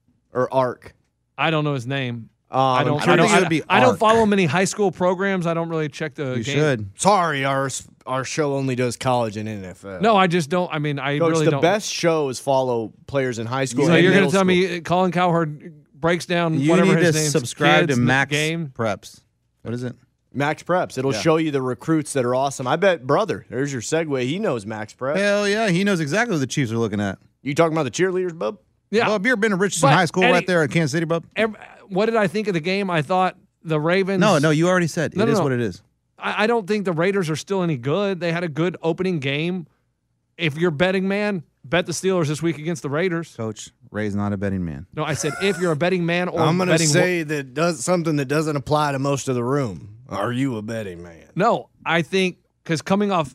Or Ark? I don't know his name. I don't don't follow many high school programs. I don't really check the You game. should. Sorry, our show only does college and NFL. No, I just don't. I mean, I Coach, really the don't. best shows follow players in high school. So and you're going middle to tell school. me Colin Cowherd breaks down You whatever need his to name's subscribe kids to Max game? Preps. What is it? Max Preps. It'll show you the recruits that are awesome. I bet, brother, there's your segue. He knows Max Preps. Hell yeah, he knows exactly what the Chiefs are looking at. You talking about the cheerleaders, bub? Yeah. Bub, you ever been to Richardson But, High School Eddie- right there at Kansas City, Bub? What did I think of the game? I thought the Ravens. No, you already said. No, It is no. what it is. I don't think the Raiders are still any good. They had a good opening game. If you're a betting man, bet the Steelers this week against the Raiders. Coach, Ray's not a betting man. No, I said if you're a betting man or I'm going to betting say that does something that doesn't apply to most of the room. Are you a betting man? No, I think because coming off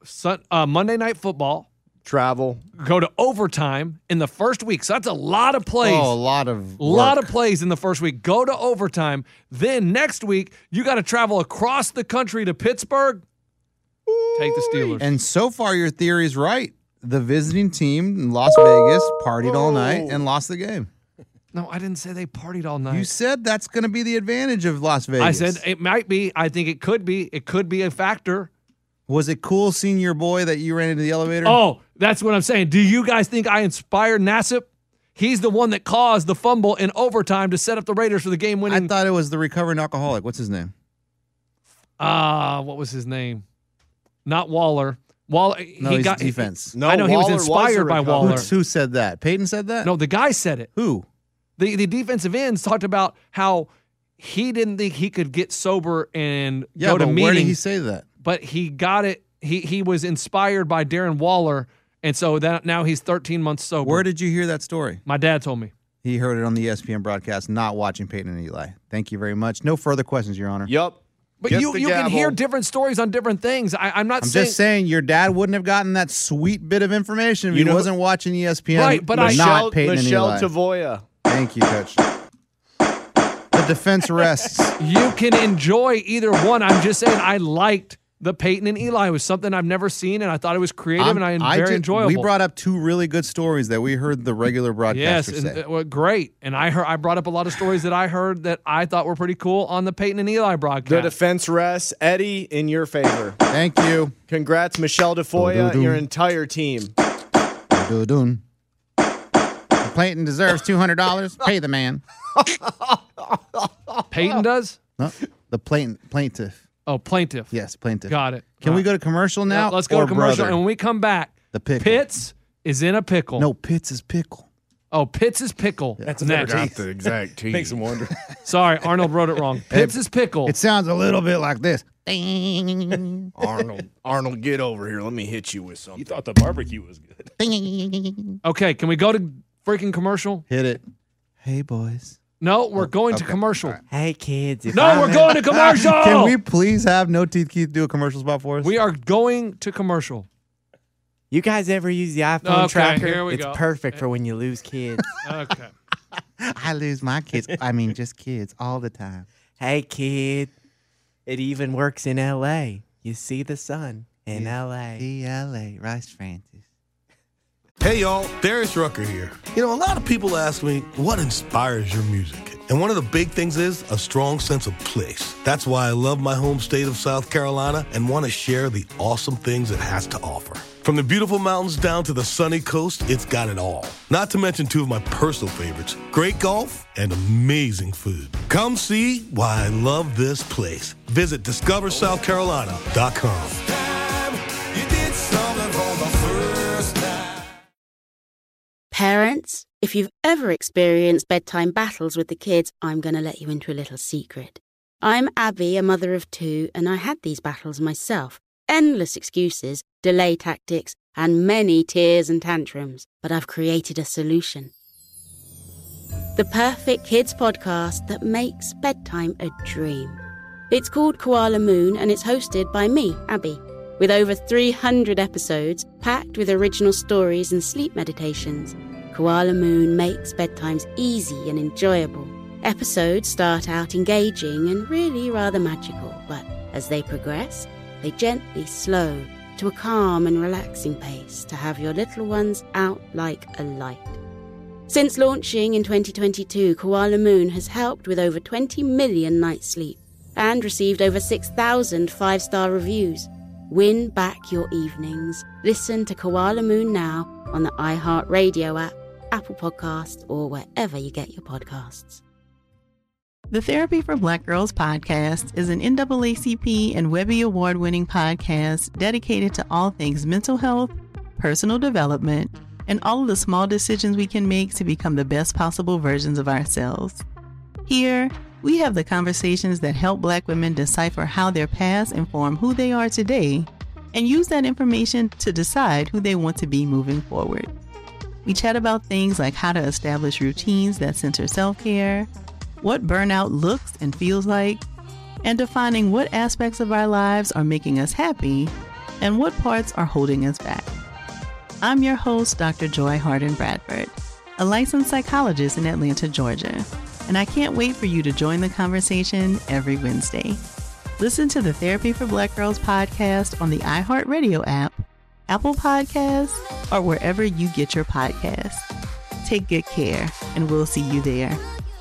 Monday Night Football, Travel. go to overtime in the first week. So that's a lot of plays. Oh, a lot of plays in the first week. Go to overtime. Then next week, you got to travel across the country to Pittsburgh. Take the Steelers. And so far, your theory is right. The visiting team in Las Vegas partied all night and lost the game. No, I didn't say they partied all night. You said that's going to be the advantage of Las Vegas. I said it might be. I think it could be. It could be a factor. Was it cool seeing your boy that you ran into the elevator? Oh, that's what I'm saying. Do you guys think I inspired Nassib? He's the one that caused the fumble in overtime to set up the Raiders for the game-winning. I thought it was the recovering alcoholic. What's his name? What was his name? Not Waller. Waller. No, he he's got defense. No, I know he was Waller was inspired a by recovery. Waller. Who said that? Peyton said that? No, the guy said it. Who? The defensive ends talked about how he didn't think he could get sober and Yeah, go to but meetings. where did he say that? But he got it. He was inspired by Darren Waller, and so that now he's 13 months sober. Where did you hear that story? My dad told me. He heard it on the ESPN broadcast, not watching Peyton and Eli. Thank you very much. No further questions, Your Honor. Yup. But Get you the can gavel. hear different stories on different things. I'm not I'm saying. just saying your dad wouldn't have gotten that sweet bit of information if You he know- wasn't watching ESPN. Right, but not Peyton Michelle and Eli. Tavoya. Thank you, Coach. The defense rests. You can enjoy either one. I'm just saying I liked the Peyton and Eli. It was something I've never seen, and I thought it was creative and very enjoyable. We brought up two really good stories that we heard the regular Yes, broadcaster and, say. well, great. And I brought up a lot of stories that I heard that I thought were pretty cool on the Peyton and Eli The broadcast. defense rests. Eddie, in your favor. Thank you. Congrats, Michelle Tafoya, Doo-doo-doo. your entire team. Doo-doo. Peyton deserves $200. Pay the man. Peyton does? No, the plaintiff. Oh, plaintiff. Yes, plaintiff. Got it. Can we go to commercial now? Let's go or to commercial. brother? And when we come back, The pickle. Pitts is in a pickle. No, Pitts is pickle. Oh, Pitts is pickle. That's next. not the exact team. Makes him wonder. Sorry, Arnold wrote it wrong. Pitts is pickle. It sounds a little bit like this. Ding. Arnold, get over here. Let me hit you with something. You thought the barbecue was good. Ding. Okay, can we go to freaking commercial? Hit it. Hey, boys. No, we're going to commercial. Right. Hey, kids. No, we're going to commercial. Can we please have No Teeth Keith do a commercial spot for us? We are going to commercial. You guys ever use the iPhone tracker? Here we it's go. perfect for when you lose kids. Okay. I lose my kids. I mean, just kids all the time. Hey, kid. It even works in L.A. You see the sun in L.A. The L.A. Rice Francis. Hey y'all, Darius Rucker here. You know, a lot of people ask me, what inspires your music? And one of the big things is a strong sense of place. That's why I love my home state of South Carolina and want to share the awesome things it has to offer. From the beautiful mountains down to the sunny coast, it's got it all. Not to mention two of my personal favorites, great golf and amazing food. Come see why I love this place. Visit discoversouthcarolina.com. Parents, if you've ever experienced bedtime battles with the kids, I'm going to let you into a little secret. I'm Abby, a mother of two, and I had these battles myself. Endless excuses, delay tactics, and many tears and tantrums. But I've created a solution. The perfect kids podcast that makes bedtime a dream. It's called Koala Moon, and it's hosted by me, Abby. With over 300 episodes, packed with original stories and sleep meditations, Koala Moon makes bedtimes easy and enjoyable. Episodes start out engaging and really rather magical, but as they progress, they gently slow to a calm and relaxing pace to have your little ones out like a light. Since launching in 2022, Koala Moon has helped with over 20 million nights sleep and received over 6,000 five-star reviews. Win back your evenings. Listen to Koala Moon now on the iHeartRadio app, Apple Podcasts, or wherever you get your podcasts. The Therapy for Black Girls podcast is an NAACP and Webby Award-winning podcast dedicated to all things mental health, personal development, and all of the small decisions we can make to become the best possible versions of ourselves. Here, we have the conversations that help Black women decipher how their past inform who they are today and use that information to decide who they want to be moving forward. We chat about things like how to establish routines that center self-care, what burnout looks and feels like, and defining what aspects of our lives are making us happy and what parts are holding us back. I'm your host, Dr. Joy Harden Bradford, a licensed psychologist in Atlanta, Georgia. And I can't wait for you to join the conversation every Wednesday. Listen to the Therapy for Black Girls podcast on the iHeartRadio app, Apple Podcasts, or wherever you get your podcasts. Take good care, and we'll see you there.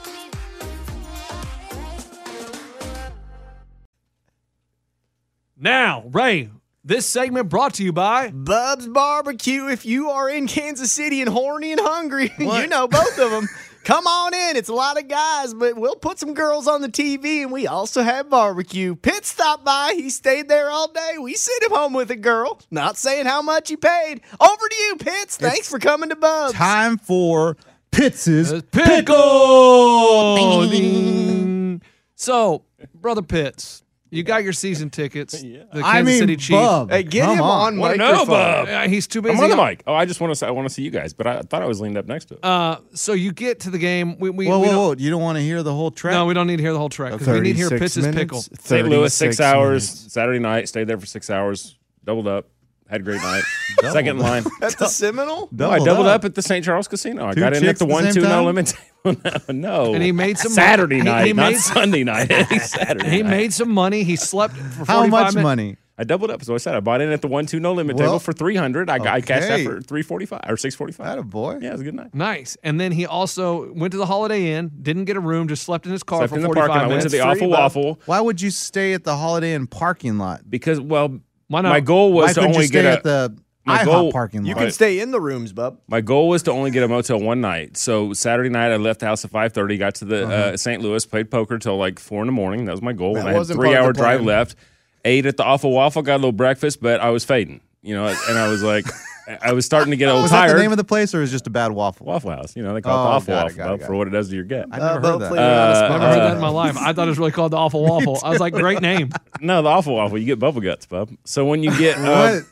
Now, Ray, this segment brought to you by Bub's Barbecue. If you are in Kansas City and horny and hungry, you know both of them. Come on in. It's a lot of guys, but we'll put some girls on the TV, and we also have barbecue. Pitt stopped by. He stayed there all day. We sent him home with a girl. Not saying how much he paid. Over to you, Pitts. Thanks for coming to Bub's. Time for Pitts' Pickle. Ding. So, Brother Pitts, you got your season tickets. The Kansas City Chiefs. Bub, Hey, get him on Wanna microphone. know, Bub? He's too busy. I'm on the mic. Oh, I just want to. I want to see you guys, but I thought I was leaned up next to it. So you get to the game. Whoa. You don't want to hear the whole track? No, we don't need to hear the whole track because we need to hear 36 Pitts' minutes, pickle. St. Louis, 6 hours. minutes. Saturday night, stayed there for 6 hours. Doubled up. Had a great night. Second in line. At the Seminole? No, I doubled up at the St. Charles Casino. I Two got in at chicks the at the 1-2 same no time? limit table. No. And he made some Saturday money. night, He not made- Sunday night. Saturday He night. made some money. He slept for 45 How much minutes. money? I doubled up. So I said I bought in at the 1-2 no limit Well, table for $300. I cashed out okay. for $345 or $645. Attaboy. Yeah, it was a good night. Nice. And then he also went to the Holiday Inn, didn't get a room, just slept in his car Slept for in the 45 parking lot. I went to minutes. the Awful Waffle Why would you stay at the Holiday Inn parking lot? because, well, Why not? my goal was Why to couldn't only you stay get at the my IHOP goal- parking lot? You can stay in the rooms, Bub. My goal was to only get a motel one night. So Saturday night, I left the house at 5:30, got to the St. Louis, played poker till like 4 in the morning. That was my goal. That And I had a wasn't part of 3-hour the drive plan. left. Ate at the Awful Waffle, got a little breakfast, but I was fading, and I was like, I was starting to get a little Was tired. that the name of the place, or is it just a bad waffle? Waffle House. You know, they call it the Awful Waffle got it. for what it does to your gut. I've never heard that. Never heard that in my life. I thought it was really called the Awful Waffle. I was like, great name. No, the Awful Waffle. You get bubble guts, bub. So when you get What?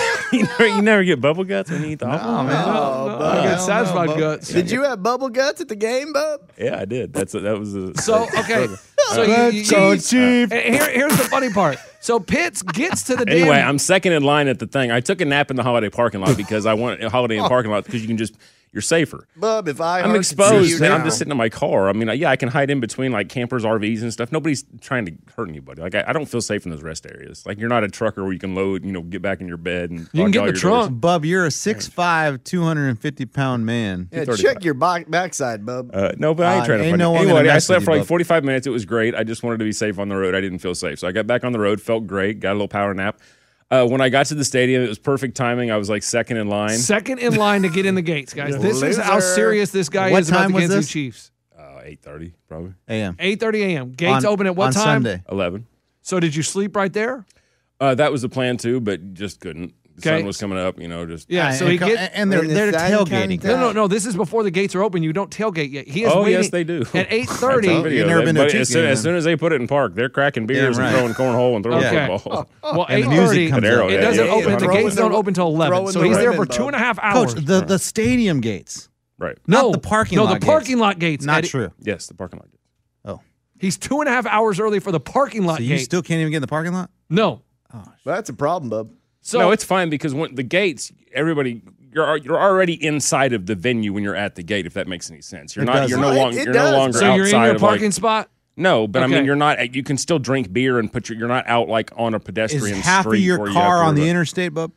you never get bubble guts when you eat the Awful Waffle. No, I get satisfied guts. Did you have bubble guts at the game, bub? Yeah, I did. That was a So okay, so Let's go, Chief. Here's the funny part. So Pitts gets to the damn. Anyway, I'm second in line at the thing. I took a nap in the Holiday parking lot because I want a Holiday Inn parking lot because you can you're safer. Bub, if I'm exposed, man. I'm just sitting in my car. I mean, yeah, I can hide in between like campers, RVs, and stuff. Nobody's trying to hurt anybody. Like I don't feel safe in those rest areas. Like you're not a trucker where you can load, get back in your bed and You can get all in the your doors. trunk. Bub, you're a 6'5", 250-pound man. Yeah, check your backside, bub. No, but I ain't trying to ain't find no it. one gonna Anyway, I mess slept with for you, like bub. 45 minutes. It was great. I just wanted to be safe on the road. I didn't feel safe. So I got back on the road, felt great, got a little power nap. When I got to the stadium, it was perfect timing. I was like second in line. Second in line to get in the gates, guys. This is how Loser. serious this guy What is about time the was Kansas this? City Chiefs. 8:30 probably. A.M. 8:30 a.m. Gates On- open at what on time? Sunday. 11. So did you sleep right there? That was the plan too, but just couldn't. The Okay. sun was coming up, just. Yeah. So he gets. and they're tailgating. No. This is before the gates are open. You don't tailgate yet. He is Oh, waiting yes, they do. at That's on 8:30. video. You've never been to a But Chiefs as game, soon as they put it in park, they're cracking beers Damn and right. throwing cornhole and throwing Okay. football. Well, And the music 8:30. comes An arrow, It yeah, doesn't yeah, open. yeah. The gates don't open until 11. throwing So the he's there for ribbon, 2.5 hours. Coach, the stadium gates, Right. not the parking lot No, the parking gates. lot gates. Not Eddie. true. Yes, the parking lot. Oh, He's 2.5 hours early for the parking lot so gate. you still can't even get in the parking lot? No. That's a problem, bub. So No, it's fine because when the gates, everybody, you're already inside of the venue when you're at the gate. If that makes any sense, you're It not. does. You're no It longer. You're does. no longer so you're in outside your of like. parking spot. No, but I Okay. mean, you're not. You can still drink beer and you're not out like on a Is pedestrian half of street your where you have car to on the worry about- interstate, Bub?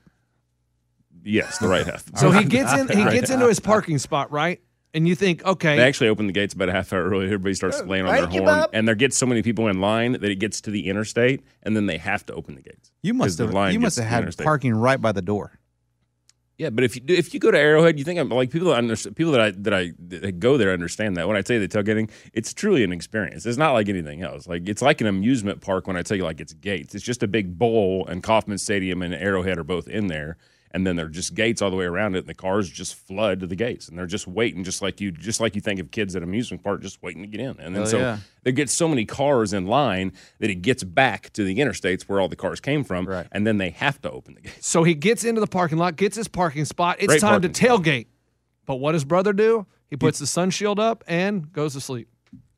Yes, the right half. So he gets in. He gets into his parking spot, right? And you think, okay, They actually open the gates about a half hour early. Everybody starts laying on their thank you, horn, Bob. and there gets so many people in line that it gets to the interstate, and then they have to open the gates. You 'Cause must the have. line You gets must have to the had interstate. parking right by the door. Yeah, but if you go to Arrowhead, you think I'm like people that understand, people that go there understand that. When I tell you the tailgating, it's truly an experience. It's not like anything else. Like it's like an amusement park when I tell you like it's gates. It's just a big bowl, and Kauffman Stadium and Arrowhead are both in there. And then there are just gates all the way around it, and the cars just flood to the gates, and they're just waiting, just like you think of kids at an amusement park, just waiting to get in. And then there gets so many cars in line that it gets back to the interstates where all the cars came from, Right. and then they have to open the gates. so he gets into the parking lot, gets his parking spot. It's Great time to parking spot. tailgate. But what does brother do? He puts the sun shield up and goes to sleep.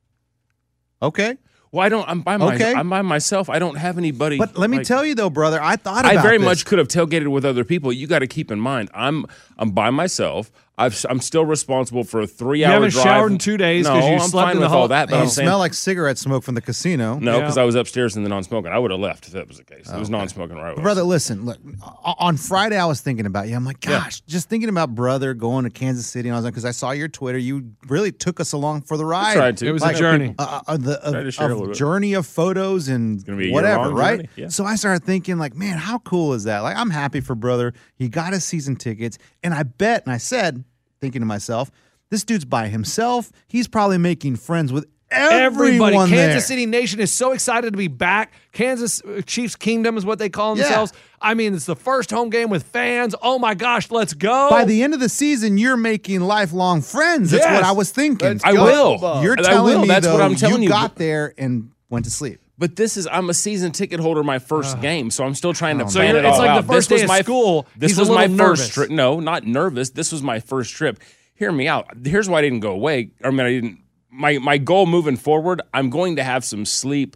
Okay. Well, I'm by Okay. I'm by myself. I don't have anybody. But let me like- tell you though, brother, I thought about I very this. much could have tailgated with other people. You got to keep in mind, I'm by myself. I'm still responsible for a 3-hour haven't drive. showered in 2 days No, 'cause you I'm slept fine in the with all hall- that. But And I'm you saying smell like cigarette smoke from the casino. no, because Yeah. I was upstairs in the non-smoking. I would have left if that was the case. It was non-smoking right away. Brother, listen, look, on Friday I was thinking about you. I'm like, gosh, just thinking about brother going to Kansas City. And I was like, because I saw your Twitter, you really took us along for the ride. tried to. It was Like, a journey. Tried to share a little bit. Journey of photos and gonna be a whatever, year-long right? journey, yeah. So I started thinking, like, man, how cool is that? Like, I'm happy for brother. He got his season tickets, and I bet, and I said, thinking to myself, this dude's by himself. He's probably making friends with Everybody, everyone there. Kansas City Nation is so excited to be back. Kansas Chiefs Kingdom is what they call Yeah. themselves. I mean, it's the first home game with fans. Oh my gosh, let's go! By the end of the season, you're making lifelong friends. That's Yes. what I was thinking. I will. You're I telling will. me That's though, what I'm telling you. got there and went to sleep. But I'm a season ticket holder my first game, so I'm still trying to So plan you're- it all it's like out. the first This was day of school, This he's was a my little first nervous. trip. No, not nervous. This was my first trip. Hear me out. Here's why I didn't go away. I mean, I didn't. My goal moving forward, I'm going to have some sleep.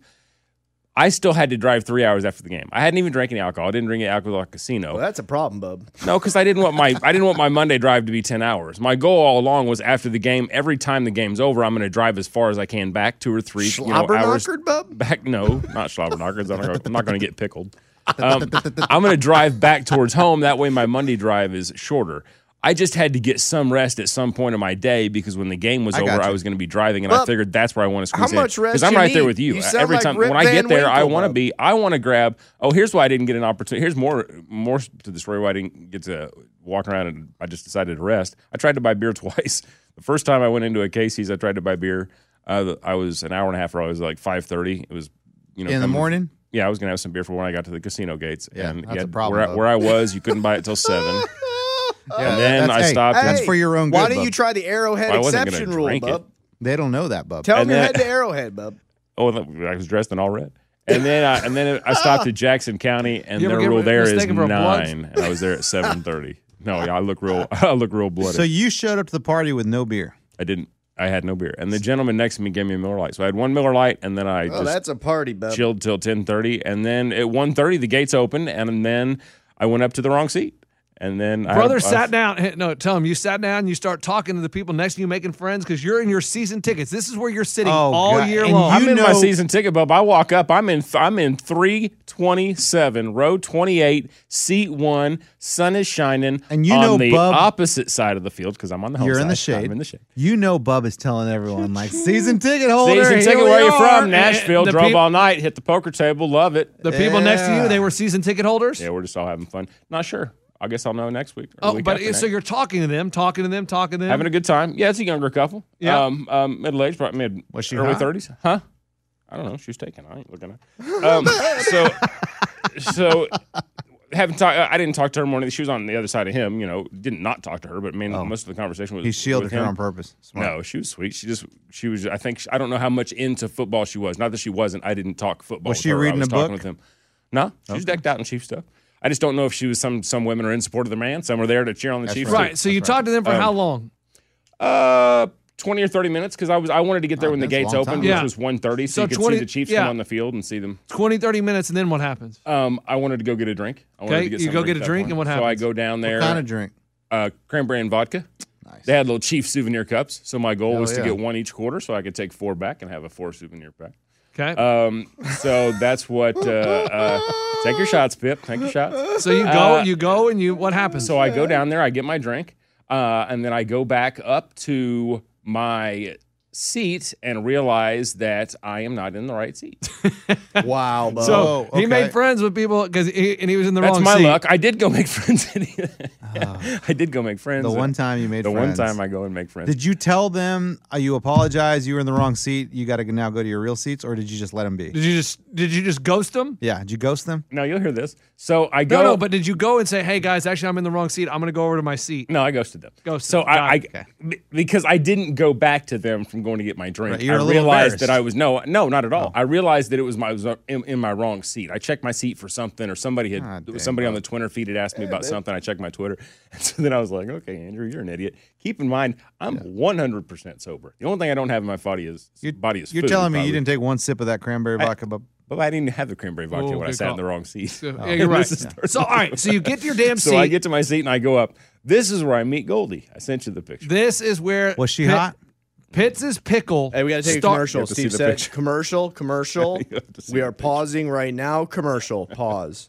I still had to drive 3 hours after the game. I hadn't even drank any alcohol. I didn't drink any alcohol at the casino. Well, that's a problem, bub. No, because I didn't want my Monday drive to be 10 hours. My goal all along was after the game, every time the game's over, I'm going to drive as far as I can back 2 or 3 hours. Schlabberknockered, bub? Back, no, not schlabberknockers. I'm not going to get pickled. I'm going to drive back towards home. That way my Monday drive is shorter. I just had to get some rest at some point of my day because when the game was over, I was going to be driving, and I Well, figured that's where I want to squeeze how much in. rest Because I'm you right there need? with you. You sound Every like time Rip when I get Van there, I Winkle, want to bub. be. I want to grab. Oh, here's why I didn't get an opportunity. Here's more to the story why I didn't get to walk around and I just decided to rest. I tried to buy beer twice. The first time I went into a Casey's, I tried to buy beer. I was an hour and a half early. I was like 5:30. It was In the morning? Yeah, I was gonna have some beer for when I got to the casino gates. Yeah, and that's a problem, Where I was, you couldn't buy it till 7. And then I stopped. That's for your own good. Why don't Bub. you try the Arrowhead Well, I wasn't exception gonna rule, drink it. Bub? They don't know that, Bub. Tell them And you're then- heading to Arrowhead, Bub. Oh, I was dressed in all red. And then I stopped at Jackson County, and You ever their get rule there is mistaken for a Bloods? 9, and I was there at 7:30. No, yeah, I look real bloody. So you showed up to the party with no beer. I didn't. I had no beer, and the gentleman next to me gave me a Miller Lite. So I had one Miller Lite, and then I Oh, just that's a party, Bub. chilled till 10:30, and then at 1:30 the gates opened, and then I went up to the wrong seat, and then Brother sat down. Hey, no, tell him you sat down and you start talking to the people next to you, making friends because you're in your season tickets. This is where you're sitting all year And long. I'm in my season ticket, Bub. I walk up. I'm in 327, row 28, seat 1. Sun is shining, And you on know, the Bub, opposite side of the field because I'm on the home You're side. in the shade. I'm in the shade. You know, Bub is telling everyone like season ticket holder. Season here ticket. we Where you are. from? Nashville. The Drove peop- all night. Hit the poker table. Love it. The people next to you, they were season ticket holders? Yeah, we're just all having fun. Not sure. I guess I'll know next week. or the Oh, week but after so next. you're talking to them, Having a good time. Yeah, it's a younger couple. Yeah. Middle aged, probably Was she early hot? 30s. Huh? I don't know. She was taken. I ain't looking at. So haven't talked. I didn't talk to her morning. She was on the other side of him. You know, didn't not talk to her, but most of the conversation was. He shielded with her him. on purpose. Smart. No, she was sweet. She was. I think I don't know how much into football she was. Not that she wasn't. I didn't talk football. Was with she her. reading I was a talking book? with him. No, she was decked out in Chief stuff. I just don't know if she was some women are in support of the man. Some are there to cheer on the Chiefs. Right. So you talked to them for how long? 20 or 30 minutes because I wanted to get there when the that's a gates long opened, time. which Yeah. was 1:30, so So you could 20 see the Chiefs yeah. come on the field and see them. 20, 30 minutes, and then what happens? I wanted to go get a drink. I wanted Okay, to get you something go get at a that drink, point. and what So I happens? go down there. What kind of drink? Cranberry and vodka. Nice. They had little Chief souvenir cups, so my goal Hell was to yeah. get one each quarter, so I could take 4 back and have a 4 souvenir pack. Okay. So that's what. Take your shots, Pip. Take your shots. So you go, and what happens? So I go down there, I get my drink, and then I go back up to my seat and realize that I am not in the right seat. Wow. Bub. So he okay. made friends with people because he was in the That's wrong my seat. luck. I did go make friends. I did go make friends. The one time you made the friends. one time I go and make friends. Did you tell them you apologize? You were in the wrong seat. You got to now go to your real seats, or did you just let them be? Did you just ghost them? Yeah. Did you ghost them? No, you'll hear this. So I go. No, but did you go and say, "Hey guys, actually I'm in the wrong seat. I'm going to go over to my seat." No, I ghosted them. Ghosted So them. Got it. because I didn't go back to them from going to get my drink. Right, you were I a little realized that embarrassed. I was no, not at all. I realized that it was I was in my wrong seat. I checked my seat for something, or somebody on the Twitter feed had asked me about something. I checked my Twitter, and so then I was like, "Okay, Andrew, you're an idiot." Keep in mind, I'm 100% sober. The only thing I don't have in my body is You're food, telling me probably. you didn't take one sip of that cranberry vodka, but But I didn't have the cranberry vodka Oh, when I good sat in call. the wrong seat. Yeah, you're right. So all right, so you get to your damn seat. So I get to my seat and I go up. This is where I meet Goldie. I sent you the picture. This is where was she hot? Pitts' pickle. Hey, we got to take a commercial. Steve said, commercial. We are pausing right now. Commercial. Pause.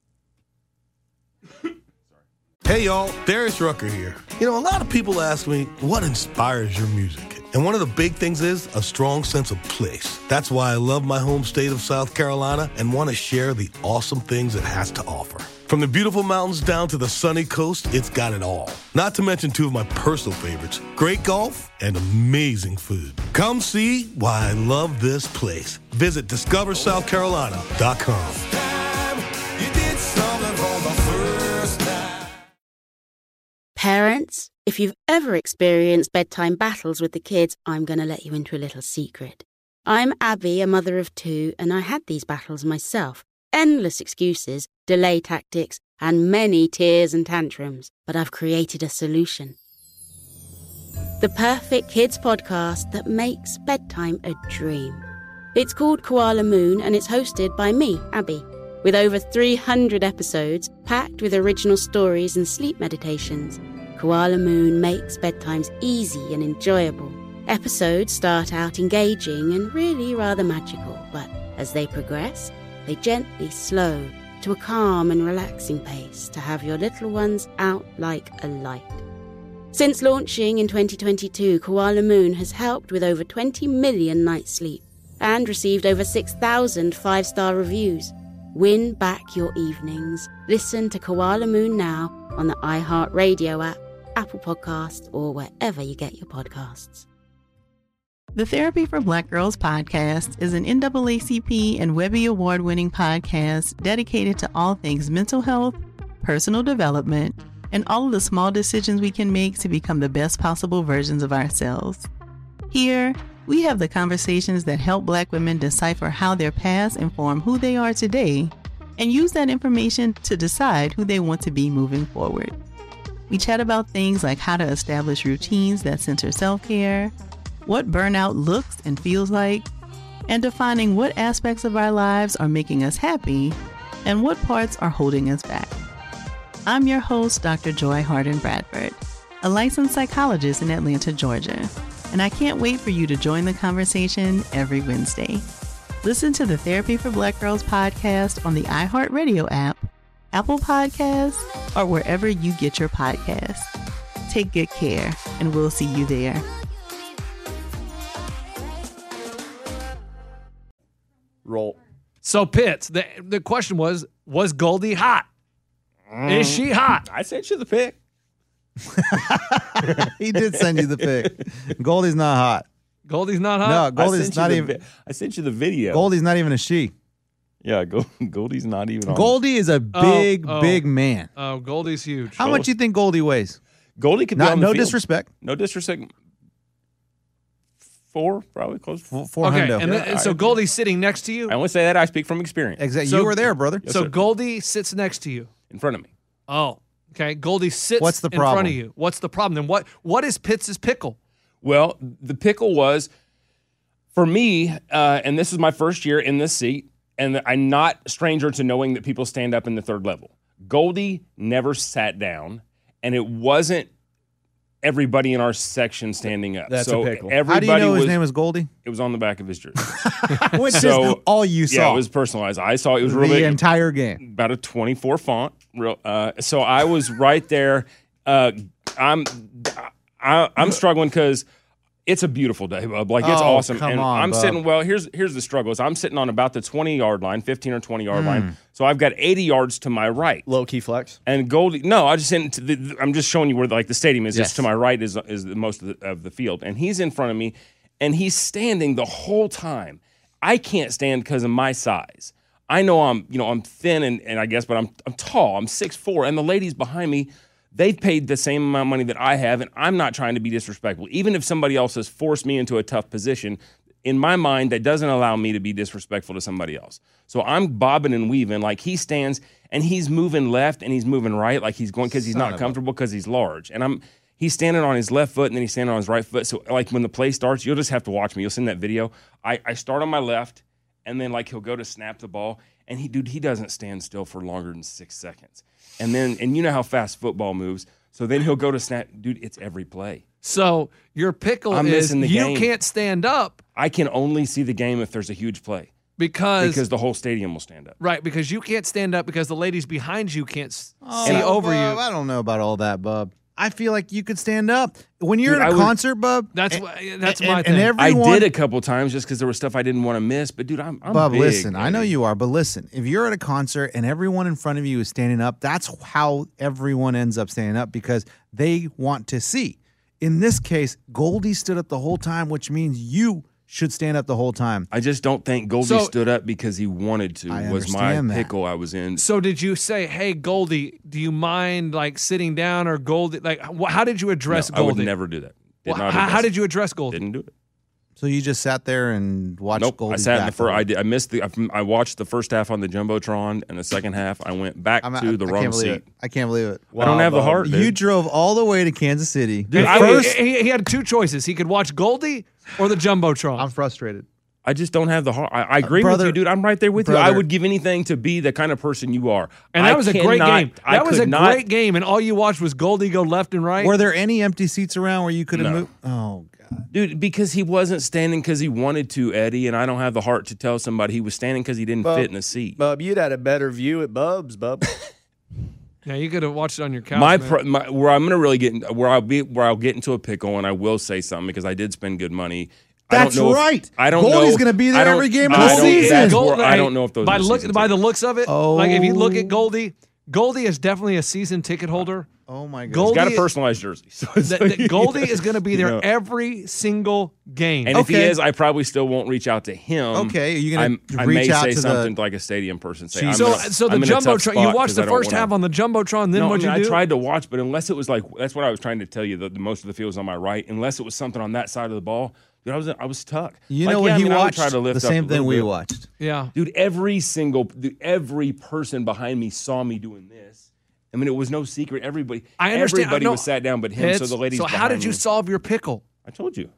Hey y'all, Darius Rucker here. You know, a lot of people ask me, what inspires your music? And one of the big things is a strong sense of place. That's why I love my home state of South Carolina and want to share the awesome things it has to offer. From the beautiful mountains down to the sunny coast, it's got it all. Not to mention 2 of my personal favorites, great golf and amazing food. Come see why I love this place. Visit discoversouthcarolina.com. Parents, if you've ever experienced bedtime battles with the kids, I'm going to let you into a little secret. I'm Abby, a mother of 2, and I had these battles myself. Endless excuses, delay tactics, and many tears and tantrums. But I've created a solution. The perfect kids podcast that makes bedtime a dream. It's called Koala Moon, and it's hosted by me, Abby. With over 300 episodes, packed with original stories and sleep meditations, Koala Moon makes bedtimes easy and enjoyable. Episodes start out engaging and really rather magical, but as they progress, they gently slow to a calm and relaxing pace to have your little ones out like a light. Since launching in 2022, Koala Moon has helped with over 20 million nights' sleep and received over 6,000 5-star reviews. Win back your evenings. Listen to Koala Moon now on the iHeartRadio app, Apple Podcasts, or wherever you get your podcasts. The Therapy for Black Girls podcast is an NAACP and Webby Award-winning podcast dedicated to all things mental health, personal development, and all of the small decisions we can make to become the best possible versions of ourselves. Here, we have the conversations that help Black women decipher how their past inform who they are today and use that information to decide who they want to be moving forward. We chat about things like how to establish routines that center self-care, what burnout looks and feels like, and defining what aspects of our lives are making us happy and what parts are holding us back. I'm your host, Dr. Joy Harden Bradford, a licensed psychologist in Atlanta, Georgia, and I can't wait for you to join the conversation every Wednesday. Listen to the Therapy for Black Girls podcast on the iHeartRadio app, Apple Podcasts, or wherever you get your podcasts. Take good care, and we'll see you there. Roll. So, Pitts, the question was Goldie hot? Is she hot? I sent you the pic. He did send you the pic. Goldie's not hot. Goldie's not hot? No, Goldie's not even. I sent you the video. Goldie's not even a she. Yeah, Goldie's not even on. Goldie is a big big man. Oh, Goldie's huge. How much do you think Goldie weighs? Goldie could be on the no field. disrespect. No disrespect. 4, probably close. 400. Okay, and so Goldie's sitting next to you? I won't say that. I speak from experience. Exactly. So- You were there, brother. Yes, So sir. Goldie sits next to you. In front of me. Oh, okay. Goldie sits What's the in front problem? of you. What's the problem? Then what is Pitts' pickle? Well, the pickle was, for me, and this is my first year in this seat, and I'm not a stranger to knowing that people stand up in the third level. Goldie never sat down, and it wasn't everybody in our section standing up. That's so a pickle. How Everybody do you know was, his name was Goldie? It was on the back of his jersey. Which So, is all you saw. Yeah, it was personalized. I saw it was the really entire game. about a 24 font. So I was right there. I'm struggling because it's a beautiful day, bub. Like, it's Oh, awesome. come And on, I'm bub. sitting, well, here's the struggle. Is I'm sitting on about the 20-yard line, 15 or 20-yard line. So I've got 80 yards to my right. Low key flex. And Goldie, no, I'm just showing you where the stadium is. Yes. Just to my right is the most of the field, and he's in front of me, and he's standing the whole time. I can't stand because of my size. I know I'm thin and I guess, but I'm tall. I'm 6'4", and the ladies behind me, they've paid the same amount of money that I have, and I'm not trying to be disrespectful. Even if somebody else has forced me into a tough position, in my mind, that doesn't allow me to be disrespectful to somebody else. So I'm bobbing and weaving. Like, he stands and he's moving left and he's moving right, like he's going because he's not comfortable because he's large. And he's standing on his left foot and then he's standing on his right foot. So, like, when the play starts, you'll just have to watch me. You'll send that video. I start on my left, and then, like, he'll go to snap the ball, and he doesn't stand still for longer than 6 seconds. And you know how fast football moves. So then he'll go to snap. Dude, it's every play. So your pickle I'm is missing the you game. can't stand up I can only see the game if there's a huge play because the whole stadium will stand up. right, because you can't stand up because the ladies behind you can't see Oh, over Bub, you. I don't know about all that, bub. I feel like you could stand up when you're Dude, at I a would- concert, bub. That's my thing. And I everyone, did a couple times just because there was stuff I didn't want to miss. But, dude, I'm Bub, big, listen, I know man. you are, but listen, if you're at a concert and everyone in front of you is standing up, that's how everyone ends up standing up because they want to see. In this case, Goldie stood up the whole time, which means you should stand up the whole time. I just don't think Goldie So- stood up because he wanted to. I Was my understand that. pickle I was in. So did you say, "Hey, Goldie, do you mind like sitting down?" Or Goldie, like, how did you address No, I would Goldie? never do that. Well, Did not how address did it. you address Goldie? Didn't do it. So you just sat there and watched Nope. Goldie. I sat in the first. I missed I watched the first half on the jumbotron, and the second half I went back to the wrong seat. I can't believe it. I don't have the heart. You Dude. drove all the way to Kansas City. Dude, he had two choices. He could watch Goldie or the jumbotron. I'm frustrated. I just don't have the heart. I agree Brother- with you, dude. I'm right there with you. I brother- would give anything to be the kind of person you are. And that I was a great cannot- game. I That was a could not- great game, and all you watched was Goldie go left and right. Were there any empty seats around where you could have No. moved? Oh, God. Dude, because he wasn't standing because he wanted to, Eddie, and I don't have the heart to tell somebody he was standing because he didn't Bub, fit in the seat. Bub, you'd had a better view at Bub's, Bub. Yeah, you could have watched it on your couch. man. Where I'm gonna really get where I'll get into a pickle, and I will say something because I did spend good money. That's I don't know right. I don't Goldie's know. gonna be there I don't- every game of I the don't- season. that's Gold- where- I don't know if those by are look season by the tickets. looks of it. Oh. Like if you look at Goldie is definitely a season ticket holder. Oh my God. Goldie, He's got a personalized jersey. So Goldie is going to be there You know. every single game. And if he is, I probably still won't reach out to him. Okay, are you going to I reach may out say to something the like a stadium person. Say, so the Jumbotron, you watched the first half on the Jumbotron, then what'd you do? I tried to watch, but unless it was like, that's what I was trying to tell you, the most of the field was on my right. Unless it was something on that side of the ball, dude, I was stuck. You like, know when I he mean, I would watched try to lift the up same a thing little we bit. watched. Yeah. Dude, every person behind me saw me doing this. I mean, it was no secret. Everybody was sat down but him. So the ladies. So how did you me. solve your pickle? I told you.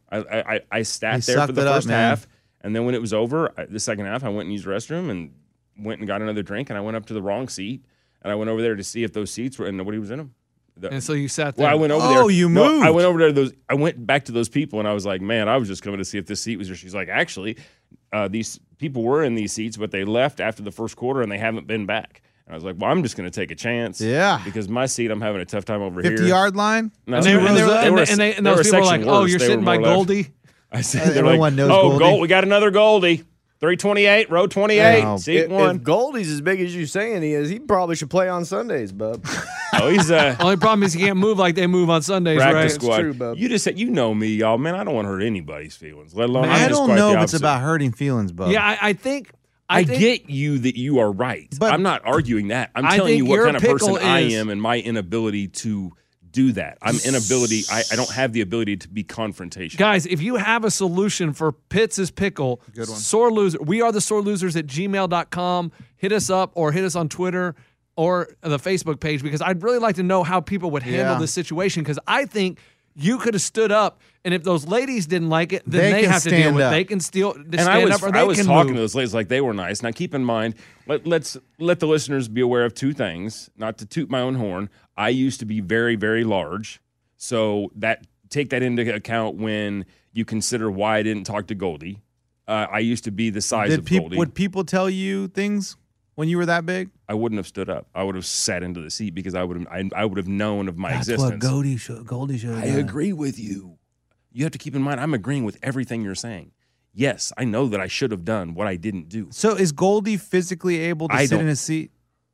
I sat He there sucked for the it up, first man. half, and then when it was over, the second half, I went and used the restroom and went and got another drink, and I went up to the wrong seat, and I went over there to see if those seats were, and nobody was in them. And so you sat there. Well, I went over there. Oh, you moved. I went over there. I went back to those people, and I was like, "Man, I was just coming to see if this seat was here." She's like, "Actually, these people were in these seats, but they left after the first quarter, and they haven't been back." And I was like, "Well, I'm just going to take a chance." Yeah. Because my seat, I'm having a tough time over here. 50-yard line? No, And they were those a people were like, section "Oh, worse. you're They sitting were by more left. Goldie." I said, "They're Everyone like, knows oh, Goldie. we got another Goldie, 328, row 28, Oh. seat If one." Goldie's as big as you saying he is, he probably should play on Sundays, bub. Oh, he's Only problem is he can't move like they move on Sundays, practice right? squad. true, bub. You just said, you know me, y'all. Man, I don't want to hurt anybody's feelings, let alone. I I'm just don't quite know the if it's opposite. about hurting feelings, Bub. Yeah, I think. I think- get you that you are right. But- I'm not arguing that. I'm I telling you think what your kind of person pickle I is- am and my inability to do that. I don't have the ability to be confrontational. Guys, if you have a solution for Pitts' pickle, Good one. sore loser, we are the sore losers at gmail.com. Hit us up or hit us on Twitter or the Facebook page because I'd really like to know how people would handle Yeah. this situation because I think you could have stood up, and if those ladies didn't like it, then they can have to deal stand with it. up. They can still And stand up or they I was can talking move. to those ladies like they were nice. Now, keep in mind, let's let the listeners be aware of two things. Not to toot my own horn, I used to be very, very large, so take that into account when you consider why I didn't talk to Goldie. I used to be the size of Goldie. Would people tell you things when you were that big? I wouldn't have stood up. I would have sat into the seat because I would have known of my existence. Goldie should. I agree with you. You have to keep in mind, I'm agreeing with everything you're saying. Yes, I know that I should have done what I didn't do. So is Goldie physically able to sit in his seat?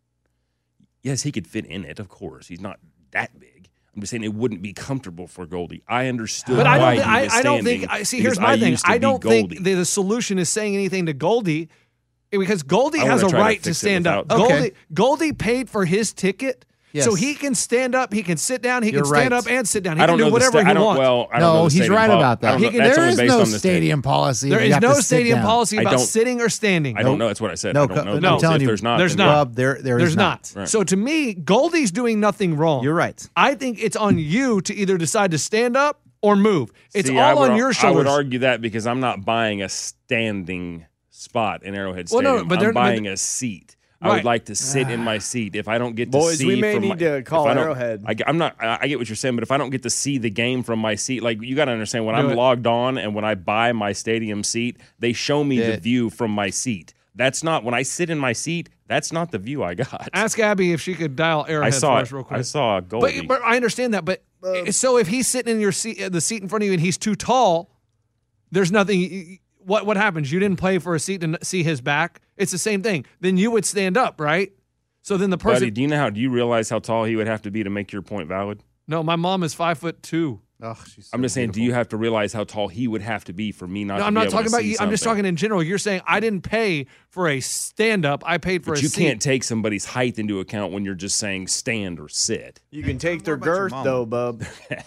Yes, he could fit in it, of course. He's not that big. I'm just saying it wouldn't be comfortable for Goldie. I understood But why I don't he think, was I don't standing think, see, because here's my thing. used to I be don't Goldie. think the solution is saying anything to Goldie because Goldie I has wanna a try to right to fix it stand up. without- Okay. Goldie paid for his ticket. Yes. So he can stand up, he can sit down, he You're can stand right. up and sit down. He I can don't do know whatever he wants. Well, I don't know No, the he's stadium right pol- about I don't that. know- that's There only is based no on the stadium policy. There You is have no to sit stadium down. policy I about don't- sitting or standing. I don't know. That's what I said. No, I don't know. I'm No. telling you, If there's not, there's then not. Bub, there There's is not. Right. So to me, Goldie's doing nothing wrong. You're right. I think it's on you to either decide to stand up or move. It's See, I all would- on your I shoulders. would argue that because I'm not buying a standing spot in Arrowhead Well, Stadium. no, but they're- I'm buying a seat. I Right. would like to sit in my seat. If I don't get to Boys, see we may from need my, to call if I don't- Arrowhead. I'm not. I get what you're saying, but if I don't get to see the game from my seat, like you got to understand, when Do I'm it. logged on and when I buy my stadium seat, they show me the Yeah. view from my seat. That's not when I sit in my seat. That's not the view I got. Ask Abby if she could dial Arrowhead I saw for it. us real quick. I saw Goldie. But I understand that. But so if he's sitting in your seat, the seat in front of you, and he's too tall, there's nothing. What happens? You didn't pay for a seat to see his back. It's the same thing. Then you would stand up, right? So then the person. Buddy, do you realize how tall he would have to be to make your point valid? No, my mom is 5'2". Oh, she's I'm just saying, do you have to realize how tall he would have to be for me not No, to I'm be not able talking to about see you. I'm just something? talking in general. You're saying I didn't pay for a stand up. I paid for But a you seat. can't take somebody's height into account when you're just saying stand or sit. You can take their about your girth, mom? though, bub.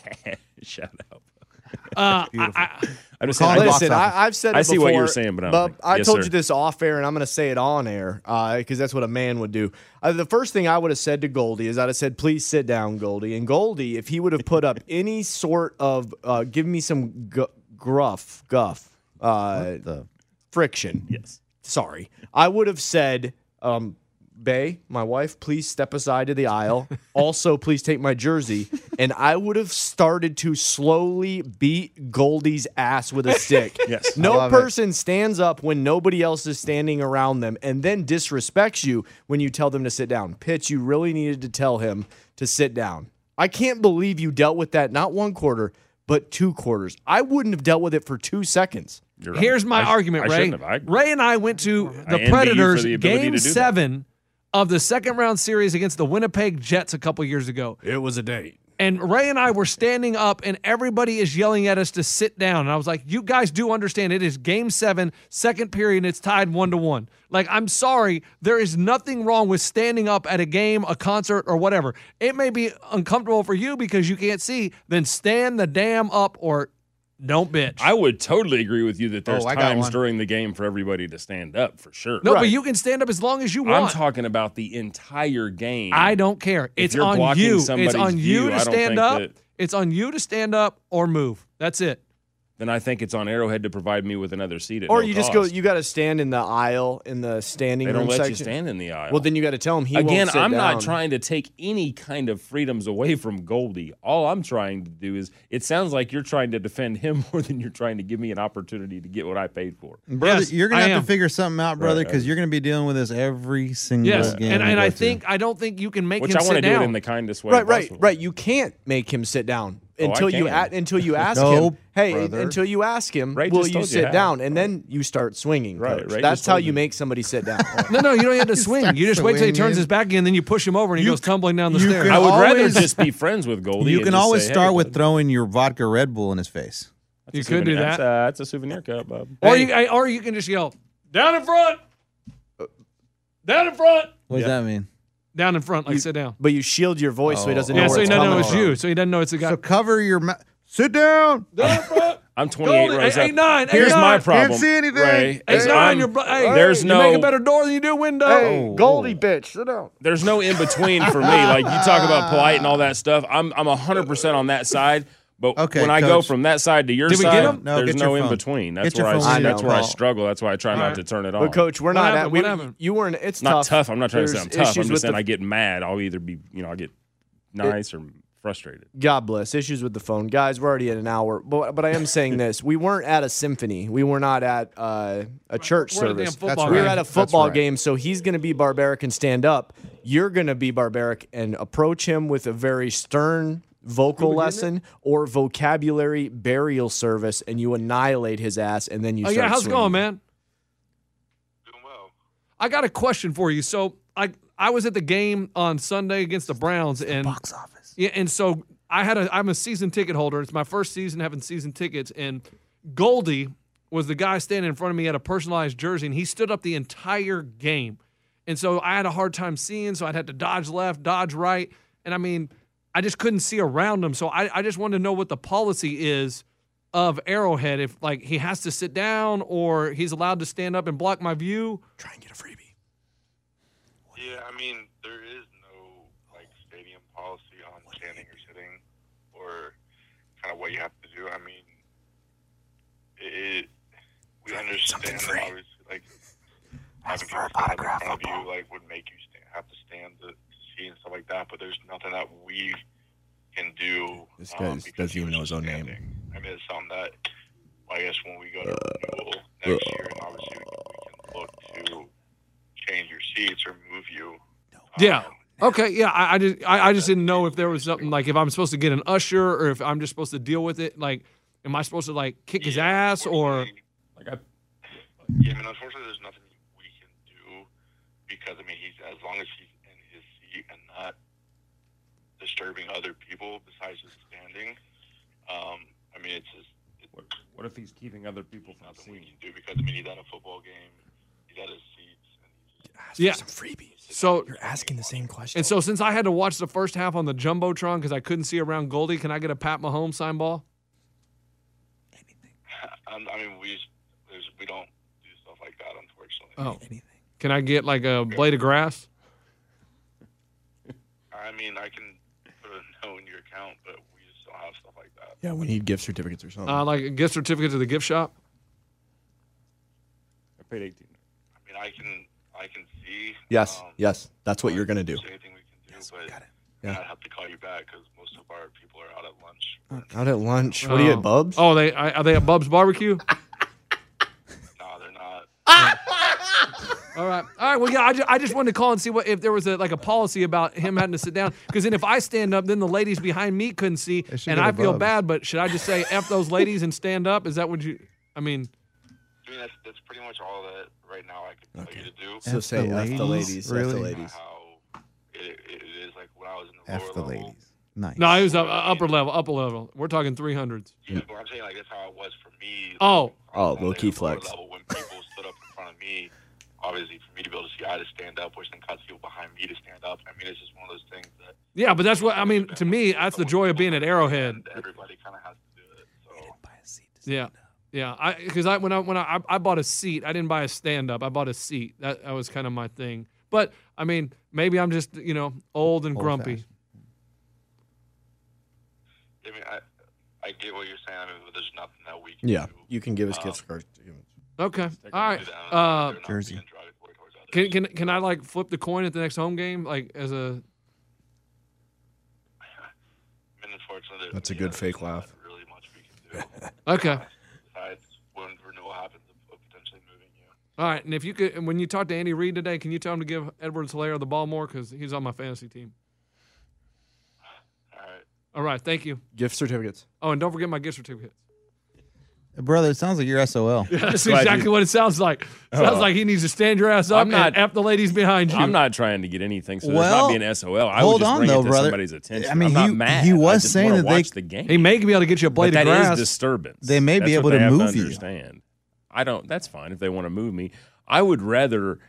Shut up. I I'm just Call saying. it box Listen, office. I've said it I see before. what you're saying, but I don't Bub, think- I Yes, told sir. you this off air, and I'm going to say it on air because that's what a man would do. The first thing I would have said to Goldie is I'd have said, please sit down, Goldie. And Goldie, if he would have put up any sort of give me some guff, friction. Yes. Sorry. I would have said, Bae, my wife, please step aside to the aisle. Also, please take my jersey. And I would have started to slowly beat Goldie's ass with a stick. Yes. No love it. person stands up when nobody else is standing around them and then disrespects you when you tell them to sit down. Pitts, you really needed to tell him to sit down. I can't believe you dealt with that not 1 quarter, but 2 quarters. I wouldn't have dealt with it for 2 seconds. You're right. Here's my argument, I Ray. shouldn't have. Ray and I went to I the envy you for Predators the ability Game to do that. 7 of the second round series against the Winnipeg Jets a couple years ago. It was a date. And Ray and I were standing up, and everybody is yelling at us to sit down. And I was like, you guys do understand it is Game 7, second period, and it's tied 1-1. Like, I'm sorry. There is nothing wrong with standing up at a game, a concert, or whatever. It may be uncomfortable for you because you can't see. Then stand the damn up or don't bitch. I would totally agree with you that there's I got times one. during the game for everybody to stand up, for sure. No, but you can stand up as long as you want. I'm talking about the entire game. I don't care. If It's you're on blocking you. It's somebody's on you view, to I don't stand think up. that- It's on you to stand up or move. That's it. Then I think it's on Arrowhead to provide me with another seat at Or no you just cost. go, you got to stand in the aisle in the standing They room don't let section. you stand in the aisle. Well, then you got to tell him he Again, won't sit I'm down. not trying to take any kind of freedoms away from Goldie. All I'm trying to do is, it sounds like you're trying to defend him more than you're trying to give me an opportunity to get what I paid for. Brother, Yes, you're going I to have am. to figure something out, brother, Right, because right. you're going to be dealing with this every single Yes, game. and we go I to. don't think you can make Which him I want sit to do down. it in the kindest way possible. Right. You can't make him sit down Oh, I until you can. until you ask No, him. Hey, brother. until you ask him, Ray will just you told you sit how. down? And then you start swinging. Right, Coach. Ray That's just how told you you. make somebody sit down. No, you don't have to swing. start You just wait till he turns swinging. his back again, then you push him over and he You goes c- tumbling down the you stairs. can I would rather always- just be friends with Goldie. You and can just always say, start hey, with bud, throwing your vodka Red Bull in his face. that's You a could do souvenir- that. That's a souvenir cup, Bob. Or you can just yell, down in front. Down in front. What does that mean? Down in front, like sit down. But you shield your voice so he doesn't know Yeah, where so he it's doesn't know coming it's from. you. So he doesn't know it's a guy. So cover your mouth. Sit down. Down in front. I'm 28 Goldie, rows up. 8-9, Here's 8-9. my problem. Can't see anything. Ray, Hey, is nine, I'm- hey, there's you no make a better door than you do window. Hey, Goldie, bitch, sit down. there's no in between for me. Like, you talk about polite and all that stuff. I'm 100% on that side. But Okay, when I go Coach. from that side to your Did we side, get him? No, there's get your no in phone. between. That's Get your where I phone. that's where I Well, struggle. That's why I try not right. to turn it on. But coach, we're What not happened? at. What We, happened? you weren't. It's not tough. I'm not trying to say There's I'm tough. I'm issues just with saying the- I get mad. I'll either be, I'll get nice or frustrated. God bless. Issues with the phone, guys. We're already at an hour, but I am saying this: we weren't at a symphony. We were not at a church We're at a damn service. football We were game. at a That's football right. game. So he's going to be barbaric and stand up. You're going to be barbaric and approach him with a very stern vocal lesson or vocabulary burial service, and you annihilate his ass, and then you. Oh, start yeah, how's it swinging. going, man? Doing well. I got a question for you. So I was at the game on Sunday against the Browns, and Box office. yeah, and so I'm a season ticket holder. It's my first season having season tickets, and Goldie was the guy standing in front of me at a personalized jersey, and he stood up the entire game. And so I had a hard time seeing, so I'd have to dodge left, dodge right, and I mean, I just couldn't see around him. So I just wanted to know what the policy is of Arrowhead, if like he has to sit down or he's allowed to stand up and block my view. Try and get a freebie. Yeah, I mean, there is no like stadium policy on standing or sitting, or kind of what you have to do. I mean, we understand that obviously, like having people stand up in front of you, like would make you have to stand to see and stuff like that. But there's nothing that we can do. This guy because doesn't he even was know his own standing. name. I mean, it's something that I guess when we go to renewal next year, and obviously we can look to change your seats or move you. Yeah. Okay. Yeah. I just didn't know if there was something like if I'm supposed to get an usher or if I'm just supposed to deal with it. Like, am I supposed to like kick his ass or? Yeah, I mean, unfortunately, there's nothing we can do because I mean, he's as long as he's in his seat and not disturbing other people besides just standing. I mean, it's just What if he's keeping other people from nothing we seeing? can do because I mean, he's at a football game, he's at his seats. Yeah. Some freebies. So You're asking the same question. and so since I had to watch the first half on the jumbotron because I couldn't see around Goldie, can I get a Pat Mahomes sign ball? I mean, we don't do stuff like that, unfortunately. Oh. Can I get like a blade of grass? I mean, I can put a note in your account, but we just don't have stuff like that. Yeah, we need gift certificates or something. Like a gift certificate to the gift shop? I paid $18. I mean, I can see. Yes, yes, that's what you're gonna do. There's anything we can do, but Yeah. I'd have to call you back because most of our people are out at lunch. Out at lunch. What do you at Bubs? Oh, are they at Bub's Barbecue? No, they're not. All right. Well, yeah. I just wanted to call and see if there was a policy about him having to sit down. Because then if I stand up, then the ladies behind me couldn't see, should and go I to feel Bub's. bad. But should I just say F those ladies and stand up? Is that what you? I mean, I mean, that's pretty much all that right now I can tell you to do. So say F the ladies. Really? F the ladies. How it is like when I was in the F lower the level. ladies. Nice. No, it was upper level. We're talking 300s. Yeah, but I'm saying like that's how it was for me. Oh. Low key flex. Level, when people stood up in front of me, obviously for me to be able to see, I had to stand up, which then caused people behind me to stand up. I mean, it's just one of those things that. Yeah, but that's what I mean. To me, that's the joy of being at Arrowhead. Everybody kind of has to do it. So. Yeah. Because when I bought a seat, I didn't buy a stand up. I bought a seat. That was kind of my thing. But I mean, maybe I'm just old and grumpy. I mean, I get what you're saying. I mean, but there's nothing that we can do. Yeah, you can give us gift cards. Okay. All right. Jersey. Can I like flip the coin at the next home game like as a? I mean, unfortunately, That's a good fake laugh. Really much we can do. Okay. Besides, when renewal happens, of potentially moving you. All right, and if you could, when you talk to Andy Reid today, can you tell him to give Edwards-Helaire the ball more because he's on my fantasy team. All right, thank you. Gift certificates. Oh, and don't forget my gift certificates. Brother, it sounds like you're SOL. Yeah, that's exactly what it sounds like. Sounds like he needs to stand your ass up and F the ladies behind you. I'm not trying to get anything, so Well, there's not being SOL. I hold would just on, bring though, it to brother. somebody's attention. I mean, I'm not he- mad. he was I just saying wanna that they- watch the game. He may be able to get you a blade but of that grass. is disturbance. They may be That's able what to they have move you. understand. I don't. That's fine if they want to move me. I would rather.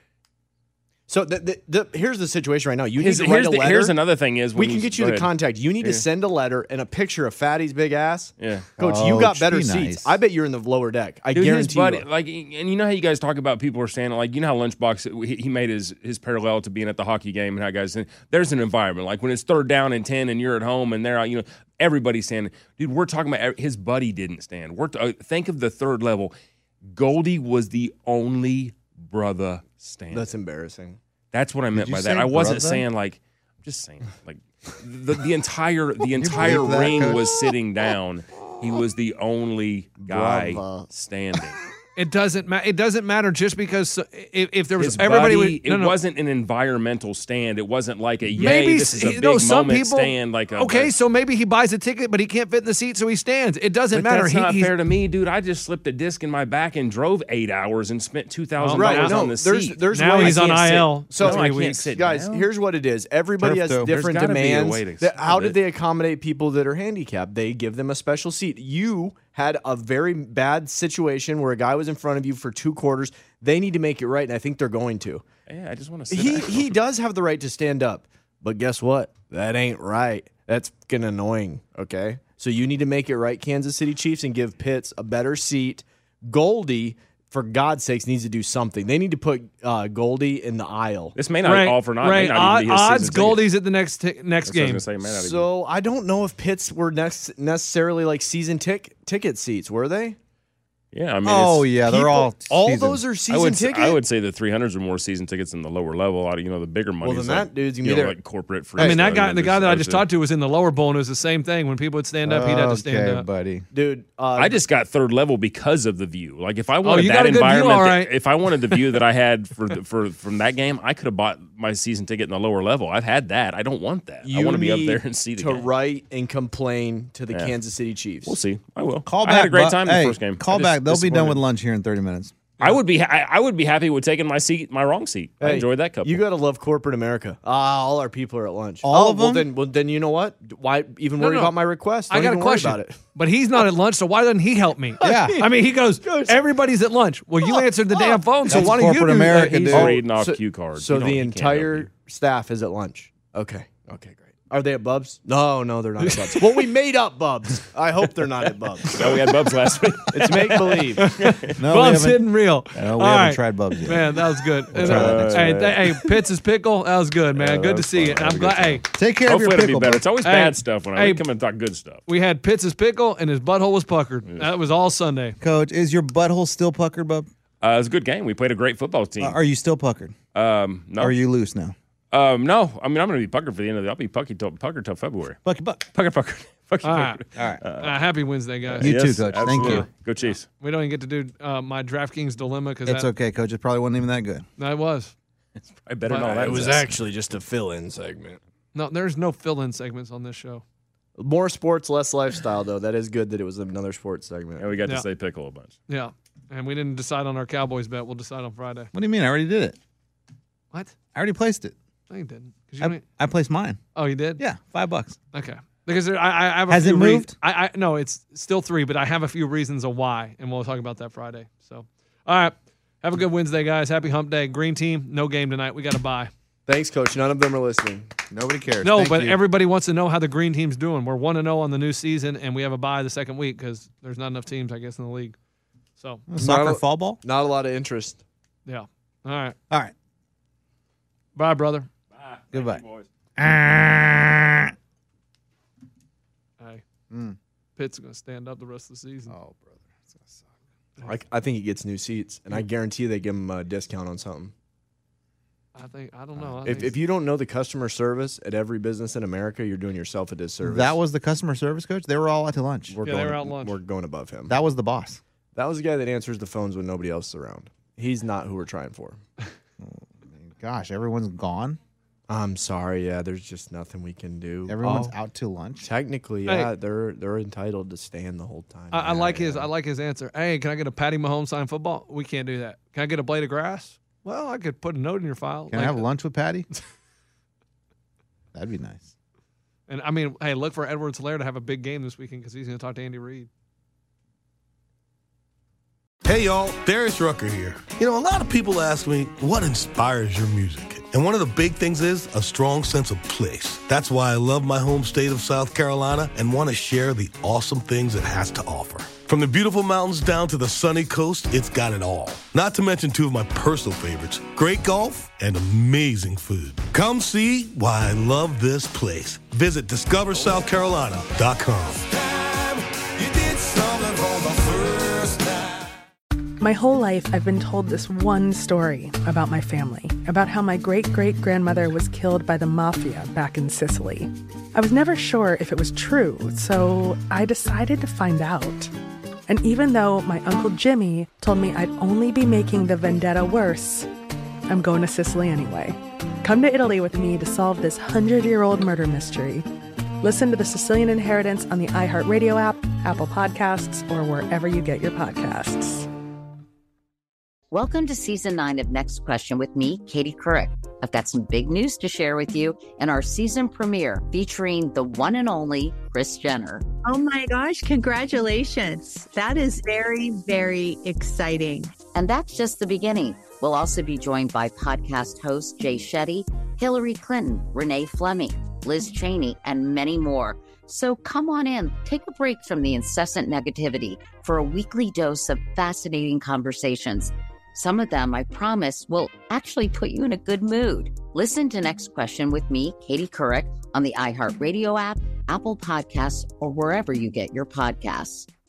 So here's the situation right now. You need to write a letter. Here's another thing is we when can get you go the ahead. contact. You need to Yeah. send a letter and a picture of Fatty's big ass. Yeah. Coach, you got Coach, better be seats. nice. I bet you're in the lower deck. I Dude, guarantee his buddy, you. like, and you know how you guys talk about people are standing, like, you know how Lunchbox he made his parallel to being at the hockey game and how guys. There's an environment like when it's 3rd down and 10 and you're at home and they're out, everybody's standing. Dude, we're talking about his buddy didn't stand. Think of the 3rd level. Goldie was the only brother standing. That's embarrassing. That's what I meant you by that. say I wasn't brother? saying like. I'm just saying like the entire believe that, ring Coach? was sitting down. He was the only guy Brother. standing. It doesn't matter. It doesn't matter just because if there was His everybody. buddy, Would, it wasn't an environmental stand. It wasn't like a yay. Maybe This is a big some moment people stand. Like a, okay, so maybe he buys a ticket, but he can't fit in the seat, so he stands. It doesn't but matter. That's not he's, fair to me, dude. I just slipped a disc in my back and drove 8 hours and spent $2,000 Right, on the seat. there's Now ways he's I on can't IL. sit. So No, I can't 3 weeks. sit guys, down. here's what it is. Everybody Turf has toe. different There's gotta be a demands. way to How solve did it. they accommodate people that are handicapped? They give them a special seat. You had a very bad situation where a guy was in front of you for 2 quarters. They need to make it right, and I think they're going to. Yeah, I just want to sit He does have the right to stand up, but guess what? That ain't right. That's fucking annoying, okay? So you need to make it right, Kansas City Chiefs, and give Pitts a better seat. Goldie, for God's sakes, needs to do something. They need to put Goldie in the aisle. This may not all for not. Right. May not even be his Odds season Goldie's at the next ticket. That's what I game. was gonna say, may not even- So I don't know if Pitts were necessarily like season ticket seats, were they? Yeah, I mean, Oh, it's, yeah, they're all season. those are season tickets. I would say the 300s are more season tickets than the lower level. The bigger money. Well, then that dude's gonna be you know, there. like corporate. Free I mean, that stuff. guy, the guy that I just There's- talked to was in the lower bowl, and it was the same thing. When people would stand up, he'd have to stand Okay, up. buddy. Dude, I just got 3rd level because of the view. Like if I wanted you that got a good view, environment, all right. if I wanted the view that I had from that game, I could have bought my season ticket in the lower level. I've had that. I don't want that. I want to be up there and see the to game. write and complain to the Yeah. Kansas City Chiefs. We'll see. I will. Call I back. had a great but- time in the hey, first game. Call I just back. They'll be done disappointed. with lunch here in 30 minutes. I would be happy with taking my wrong seat. I Hey, enjoyed that couple. You got to love corporate America. All our people are at lunch. All of well them? then you know what? Why even worry No. about my request? I Don't got a even worry question. about it. But he's not at lunch, so why doesn't he help me? Yeah. I mean, he goes, everybody's at lunch. Well, you answered the damn phone, so That's why don't you corporate do America, that? dude. He's reading off so- cue cards. So He don't- the he can't help entire you. staff is at lunch. Okay, great. Are they at Bubs? No, they're not at Bubs. Well, we made up Bubs. I hope they're not at Bubs. No, we had Bubs last week. It's make believe. No, Bub's we haven't, hitting real. no, we All haven't right. tried Bubs yet. Man, that was good. We'll try that next hey, Pitts' pickle, that was good, man. Yeah, good that to was see fun. it. I I'm had a glad. good Hey, Take care of Hopefully your it'll be pickle, better. bud. It's always Hey, bad stuff when I hey, come and talk good stuff. we had Pitts' pickle, and his butthole was puckered. That was all Sunday. Coach, is your butthole still puckered, bub? It was a good game. We played a great football team. Are you still puckered? No. Are you loose now? No. I mean, I'm going to be puckered for the end of the. I'll be puckered till February. Buck. Pucker. All right. All right. Happy Wednesday, guys. You too, Yes, Coach. Thank absolutely. you. Go Chiefs. We don't even get to do my DraftKings dilemma because It's okay, Coach. It probably wasn't even that good. that was. I better But know that. It was actually just a fill-in segment. No, there's no fill-in segments on this show. More sports, less lifestyle, though. That is good that it was another sports segment. Yeah, we got Yeah. to say pickle a bunch. Yeah. And we didn't decide on our Cowboys bet. We'll decide on Friday. What do you mean? I already did it. What? I already placed it. No, you didn't. 'Cause you I placed mine. Oh, you did? Yeah, $5. Okay. Because I have a Has few it moved? No, it's still 3, but I have a few reasons of why, and we'll talk about that Friday. So, all right. Have a good Wednesday, guys. Happy hump day. Green team, no game tonight. We got to bye. Thanks, Coach. None of them are listening. Nobody cares. No, Thank but you. everybody wants to know how the green team's doing. We're 1-0 on the new season, and we have a bye the second week because there's not enough teams, I guess, in the league. So Soccer fall ball? Not a lot of interest. Yeah. All right. All right. Bye, brother. Bye. Goodbye. Thank you, boys. Hey. Mm. Pitt's going to stand up the rest of the season. Oh, brother. It's gonna suck. I think he gets new seats, and I guarantee they give him a discount on something. I don't know. If you don't know the customer service at every business in America, you're doing yourself a disservice. That was the customer service coach? They were all out to lunch. They were out lunch. We're going above him. That was the boss. That was the guy that answers the phones when nobody else is around. He's not who we're trying for. Gosh, everyone's gone. I'm sorry. Yeah, there's just nothing we can do. Everyone's out to lunch. Technically, Hey. yeah, they're entitled to stand the whole time. I like his answer. Hey, can I get a Patty Mahomes signed football? We can't do that. Can I get a blade of grass? Well, I could put a note in your file. Can I have lunch with Patty? That'd be nice. And I mean, hey, look for Edwards-Helaire to have a big game this weekend because he's going to talk to Andy Reid. Hey y'all, Darius Rucker here. You know, a lot of people ask me, what inspires your music? And one of the big things is a strong sense of place. That's why I love my home state of South Carolina and want to share the awesome things it has to offer. From the beautiful mountains down to the sunny coast, it's got it all. Not to mention two of my personal favorites, great golf and amazing food. Come see why I love this place. Visit discoversouthcarolina.com. My whole life, I've been told this one story about my family, about how my great-great-grandmother was killed by the mafia back in Sicily. I was never sure if it was true, so I decided to find out. And even though my Uncle Jimmy told me I'd only be making the vendetta worse, I'm going to Sicily anyway. Come to Italy with me to solve this 100-year-old murder mystery. Listen to The Sicilian Inheritance on the iHeartRadio app, Apple Podcasts, or wherever you get your podcasts. Welcome to Season 9 of Next Question with me, Katie Couric. I've got some big news to share with you in our season premiere featuring the one and only Kris Jenner. Oh my gosh, congratulations. That is very, very exciting. And that's just the beginning. We'll also be joined by podcast host Jay Shetty, Hillary Clinton, Renee Fleming, Liz Cheney, and many more. So come on in, take a break from the incessant negativity for a weekly dose of fascinating conversations. Some of them, I promise, will actually put you in a good mood. Listen to Next Question with me, Katie Couric, on the iHeartRadio app, Apple Podcasts, or wherever you get your podcasts.